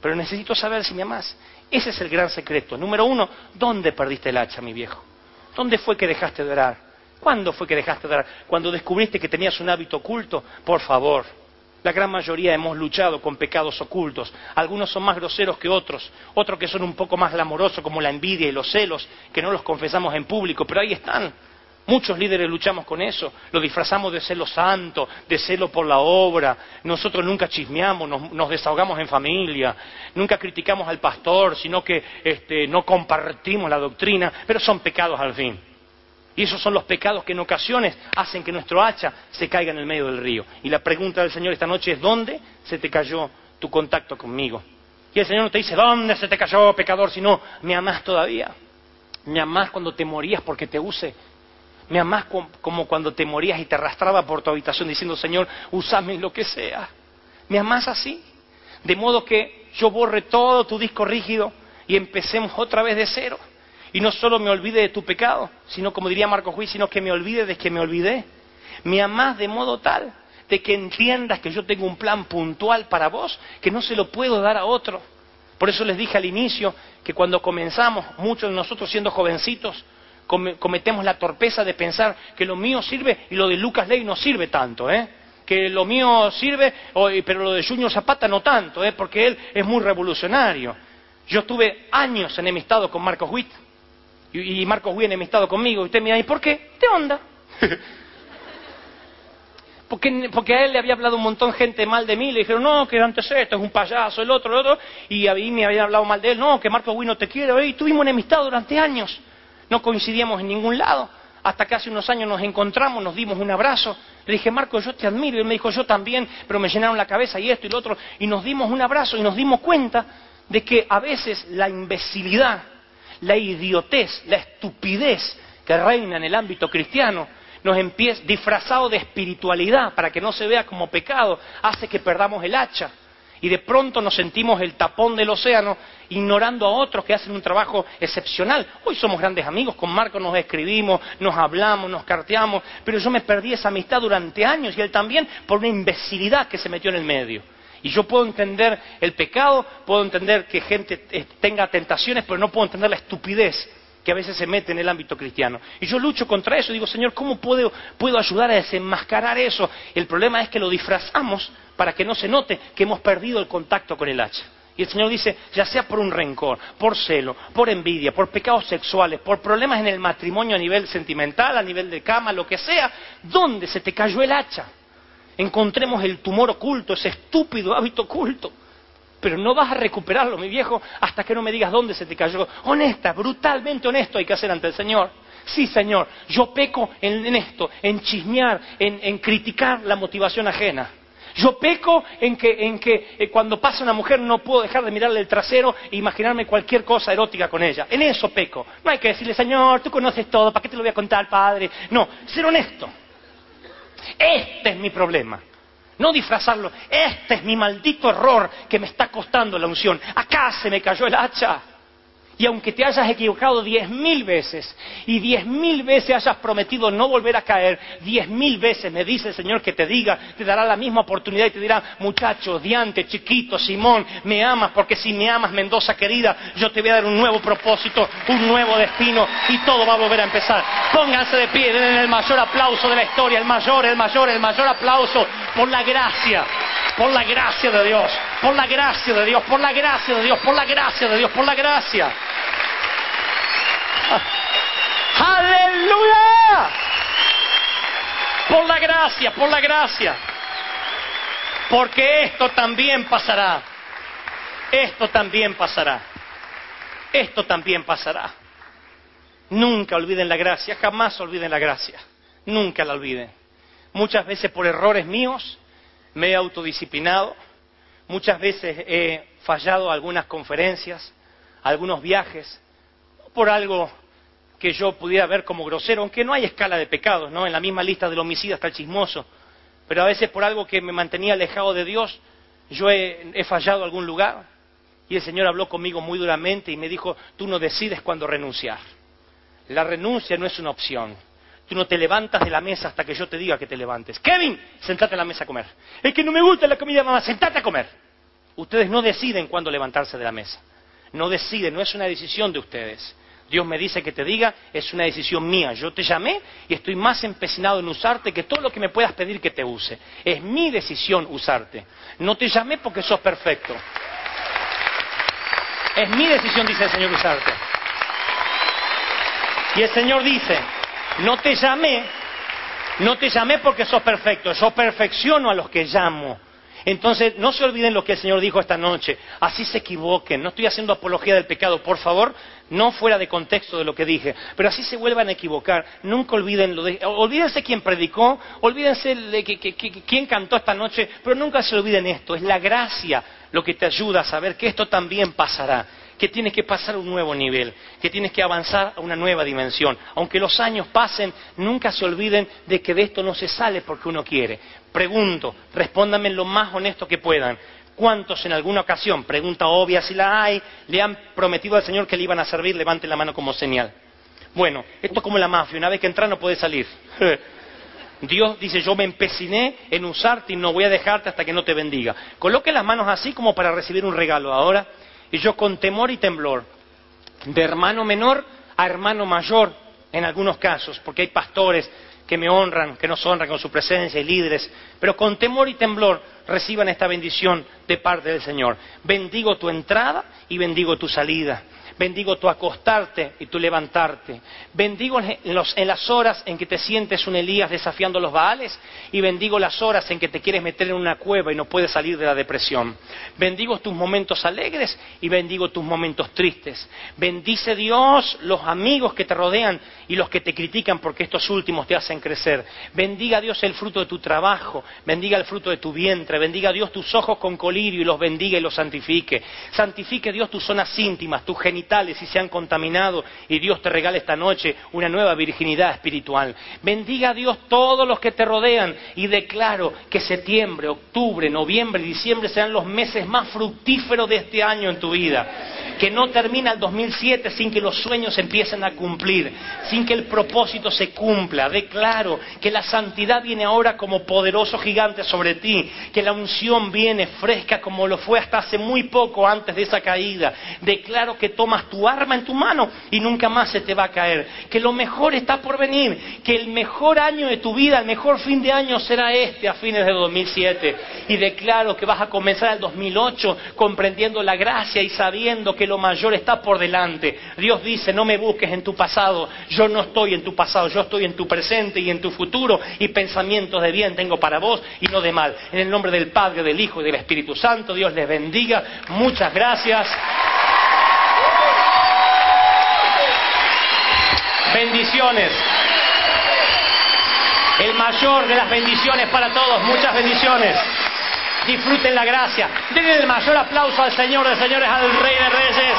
pero necesito saber si me amás. Ese es el gran secreto. Número 1, ¿dónde perdiste el hacha, mi viejo? ¿Dónde fue que dejaste de orar? ¿Cuándo fue que dejaste de orar? ¿Cuando descubriste que tenías un hábito oculto? Por favor. La gran mayoría hemos luchado con pecados ocultos. Algunos son más groseros que otros que son un poco más glamorosos, como la envidia y los celos, que no los confesamos en público, pero ahí están. Muchos líderes luchamos con eso, lo disfrazamos de celo santo, de celo por la obra. Nosotros nunca chismeamos, nos desahogamos en familia, nunca criticamos al pastor, sino que no compartimos la doctrina, pero son pecados al fin. Y esos son los pecados que en ocasiones hacen que nuestro hacha se caiga en el medio del río. Y la pregunta del Señor esta noche es, ¿dónde se te cayó tu contacto conmigo? Y el Señor no te dice, ¿dónde se te cayó, pecador? Sino, ¿me amás todavía? ¿Me amás cuando te morías porque te use? ¿Me amás como cuando te morías y te arrastraba por tu habitación diciendo, Señor, úsame en lo que sea? ¿Me amás así? De modo que yo borre todo tu disco rígido y empecemos otra vez de cero. Y no solo me olvide de tu pecado, sino, como diría Marcos Witt, sino que me olvide de que me olvidé. Me amás de modo tal de que entiendas que yo tengo un plan puntual para vos, que no se lo puedo dar a otro. Por eso les dije al inicio que cuando comenzamos, muchos de nosotros siendo jovencitos, cometemos la torpeza de pensar que lo mío sirve y lo de Lucas Ley no sirve tanto, que lo mío sirve, pero lo de Junior Zapata no tanto, porque él es muy revolucionario. Yo estuve años enemistado con Marcos Witt, y Marcos Witt enemistado conmigo, y usted me dirá, ¿y por qué? ¿Qué onda? Porque a él le había hablado un montón de gente mal de mí, le dijeron, no, que antes esto es un payaso, el otro, y a mí me habían hablado mal de él, no, que Marcos Witt no te quiere, y tuvimos enemistad durante años. No coincidíamos en ningún lado, hasta que hace unos años nos encontramos, nos dimos un abrazo. Le dije, Marco, yo te admiro. Y él me dijo, yo también, pero me llenaron la cabeza y esto y lo otro. Y nos dimos un abrazo y nos dimos cuenta de que a veces la imbecilidad, la idiotez, la estupidez que reina en el ámbito cristiano, nos empieza, disfrazado de espiritualidad, para que no se vea como pecado, hace que perdamos el hacha. Y de pronto nos sentimos el tapón del océano, ignorando a otros que hacen un trabajo excepcional. Hoy somos grandes amigos, con Marco nos escribimos, nos hablamos, nos carteamos, pero yo me perdí esa amistad durante años, y él también, por una imbecilidad que se metió en el medio. Y yo puedo entender el pecado, puedo entender que gente tenga tentaciones, pero no puedo entender la estupidez que a veces se mete en el ámbito cristiano. Y yo lucho contra eso, digo, Señor, ¿cómo puedo ayudar a desenmascarar eso? El problema es que lo disfrazamos para que no se note que hemos perdido el contacto con el hacha. Y el Señor dice, ya sea por un rencor, por celo, por envidia, por pecados sexuales, por problemas en el matrimonio a nivel sentimental, a nivel de cama, lo que sea, ¿dónde se te cayó el hacha? Encontremos el tumor oculto, ese estúpido hábito oculto. Pero no vas a recuperarlo, mi viejo, hasta que no me digas dónde se te cayó. Honesta, brutalmente honesto hay que hacer ante el Señor. Sí, Señor, yo peco en esto, en chismear, en criticar la motivación ajena. Yo peco en que cuando pasa una mujer no puedo dejar de mirarle el trasero e imaginarme cualquier cosa erótica con ella. En eso peco. No hay que decirle, Señor, tú conoces todo, ¿para qué te lo voy a contar, Padre? No, ser honesto. Este es mi problema. No disfrazarlo. Este es mi maldito error que me está costando la unción. Acá se me cayó el hacha. Y aunque te hayas equivocado 10,000 veces y 10,000 veces hayas prometido no volver a caer, 10,000 veces me dice el Señor que te diga, te dará la misma oportunidad y te dirá, muchacho, Diante, chiquito, Simón, me amas, porque si me amas, Mendoza querida, yo te voy a dar un nuevo propósito, un nuevo destino y todo va a volver a empezar. Pónganse de pie, den el mayor aplauso de la historia, el mayor aplauso por la gracia. Por la gracia de Dios, por la gracia de Dios, por la gracia de Dios, por la gracia de Dios, por la gracia. ¡Aleluya! Por la gracia, por la gracia. Porque esto también pasará. Esto también pasará. Esto también pasará. Nunca olviden la gracia, jamás olviden la gracia. Nunca la olviden. Muchas veces por errores míos me he autodisciplinado, muchas veces he fallado algunas conferencias, algunos viajes, por algo que yo pudiera ver como grosero, aunque no hay escala de pecados, ¿no? En la misma lista del homicida está el chismoso, pero a veces por algo que me mantenía alejado de Dios, yo he fallado algún lugar, y el Señor habló conmigo muy duramente y me dijo, tú no decides cuándo renunciar. La renuncia no es una opción. Tú no te levantas de la mesa hasta que yo te diga que te levantes. Kevin, sentate en la mesa a comer. Es que no me gusta la comida, mamá, sentate a comer. Ustedes no deciden cuándo levantarse de la mesa. No deciden, no es una decisión de ustedes. Dios me dice que te diga, es una decisión mía. Yo te llamé y estoy más empecinado en usarte que todo lo que me puedas pedir que te use. Es mi decisión usarte. No te llamé porque sos perfecto. Es mi decisión, dice el Señor, usarte. Y el Señor dice, no te llamé porque sos perfecto. Yo perfecciono a los que llamo. Entonces, no se olviden lo que el Señor dijo esta noche. Así se equivoquen. No estoy haciendo apología del pecado, por favor, no fuera de contexto de lo que dije. Pero así se vuelvan a equivocar. Nunca olviden olvídense quién predicó, olvídense de quién cantó esta noche, pero nunca se olviden esto. Es la gracia lo que te ayuda a saber que esto también pasará. Que tienes que pasar a un nuevo nivel, que tienes que avanzar a una nueva dimensión. Aunque los años pasen, nunca se olviden de que de esto no se sale porque uno quiere. Pregunto, respóndanme lo más honesto que puedan. ¿Cuántos en alguna ocasión, pregunta obvia si la hay, le han prometido al Señor que le iban a servir? Levanten la mano como señal. Bueno, esto es como la mafia, una vez que entras no puedes salir. Dios dice, yo me empeciné en usarte y no voy a dejarte hasta que no te bendiga. Coloque las manos así como para recibir un regalo ahora. Y yo con temor y temblor, de hermano menor a hermano mayor, en algunos casos, porque hay pastores que me honran, que nos honran con su presencia y líderes, pero con temor y temblor reciban esta bendición de parte del Señor. Bendigo tu entrada y bendigo tu salida. Bendigo tu acostarte y tu levantarte. Bendigo en las horas en que te sientes un Elías desafiando los Baales y bendigo las horas en que te quieres meter en una cueva y no puedes salir de la depresión. Bendigo tus momentos alegres y bendigo tus momentos tristes. Bendice Dios los amigos que te rodean y los que te critican porque estos últimos te hacen crecer. Bendiga a Dios el fruto de tu trabajo, bendiga el fruto de tu vientre, bendiga a Dios tus ojos con colirio y los bendiga y los santifique. Santifique Dios tus zonas íntimas, tus genitales si se han contaminado y Dios te regala esta noche una nueva virginidad espiritual. Bendiga a Dios todos los que te rodean y declaro que septiembre, octubre, noviembre y diciembre serán los meses más fructíferos de este año en tu vida. Que no termina el 2007 sin que los sueños empiecen a cumplir, sin que el propósito se cumpla. Declaro que la santidad viene ahora como poderoso gigante sobre ti, que la unción viene fresca como lo fue hasta hace muy poco antes de esa caída. Declaro que tomas tu arma en tu mano y nunca más se te va a caer, que lo mejor está por venir, que el mejor año de tu vida, el mejor fin de año será este a fines de 2007. Y declaro que vas a comenzar el 2008 comprendiendo la gracia y sabiendo que lo mayor está por delante. Dios dice, no me busques en tu pasado, yo no estoy en tu pasado, yo estoy en tu presente y en tu futuro, y pensamientos de bien tengo para vos y no de mal. En el nombre del Padre, del Hijo y del Espíritu Santo, Dios les bendiga. Muchas gracias. Bendiciones. El mayor de las bendiciones para todos. Muchas bendiciones. Disfruten la gracia. Denle el mayor aplauso al Señor de señores, al Rey de Reyes.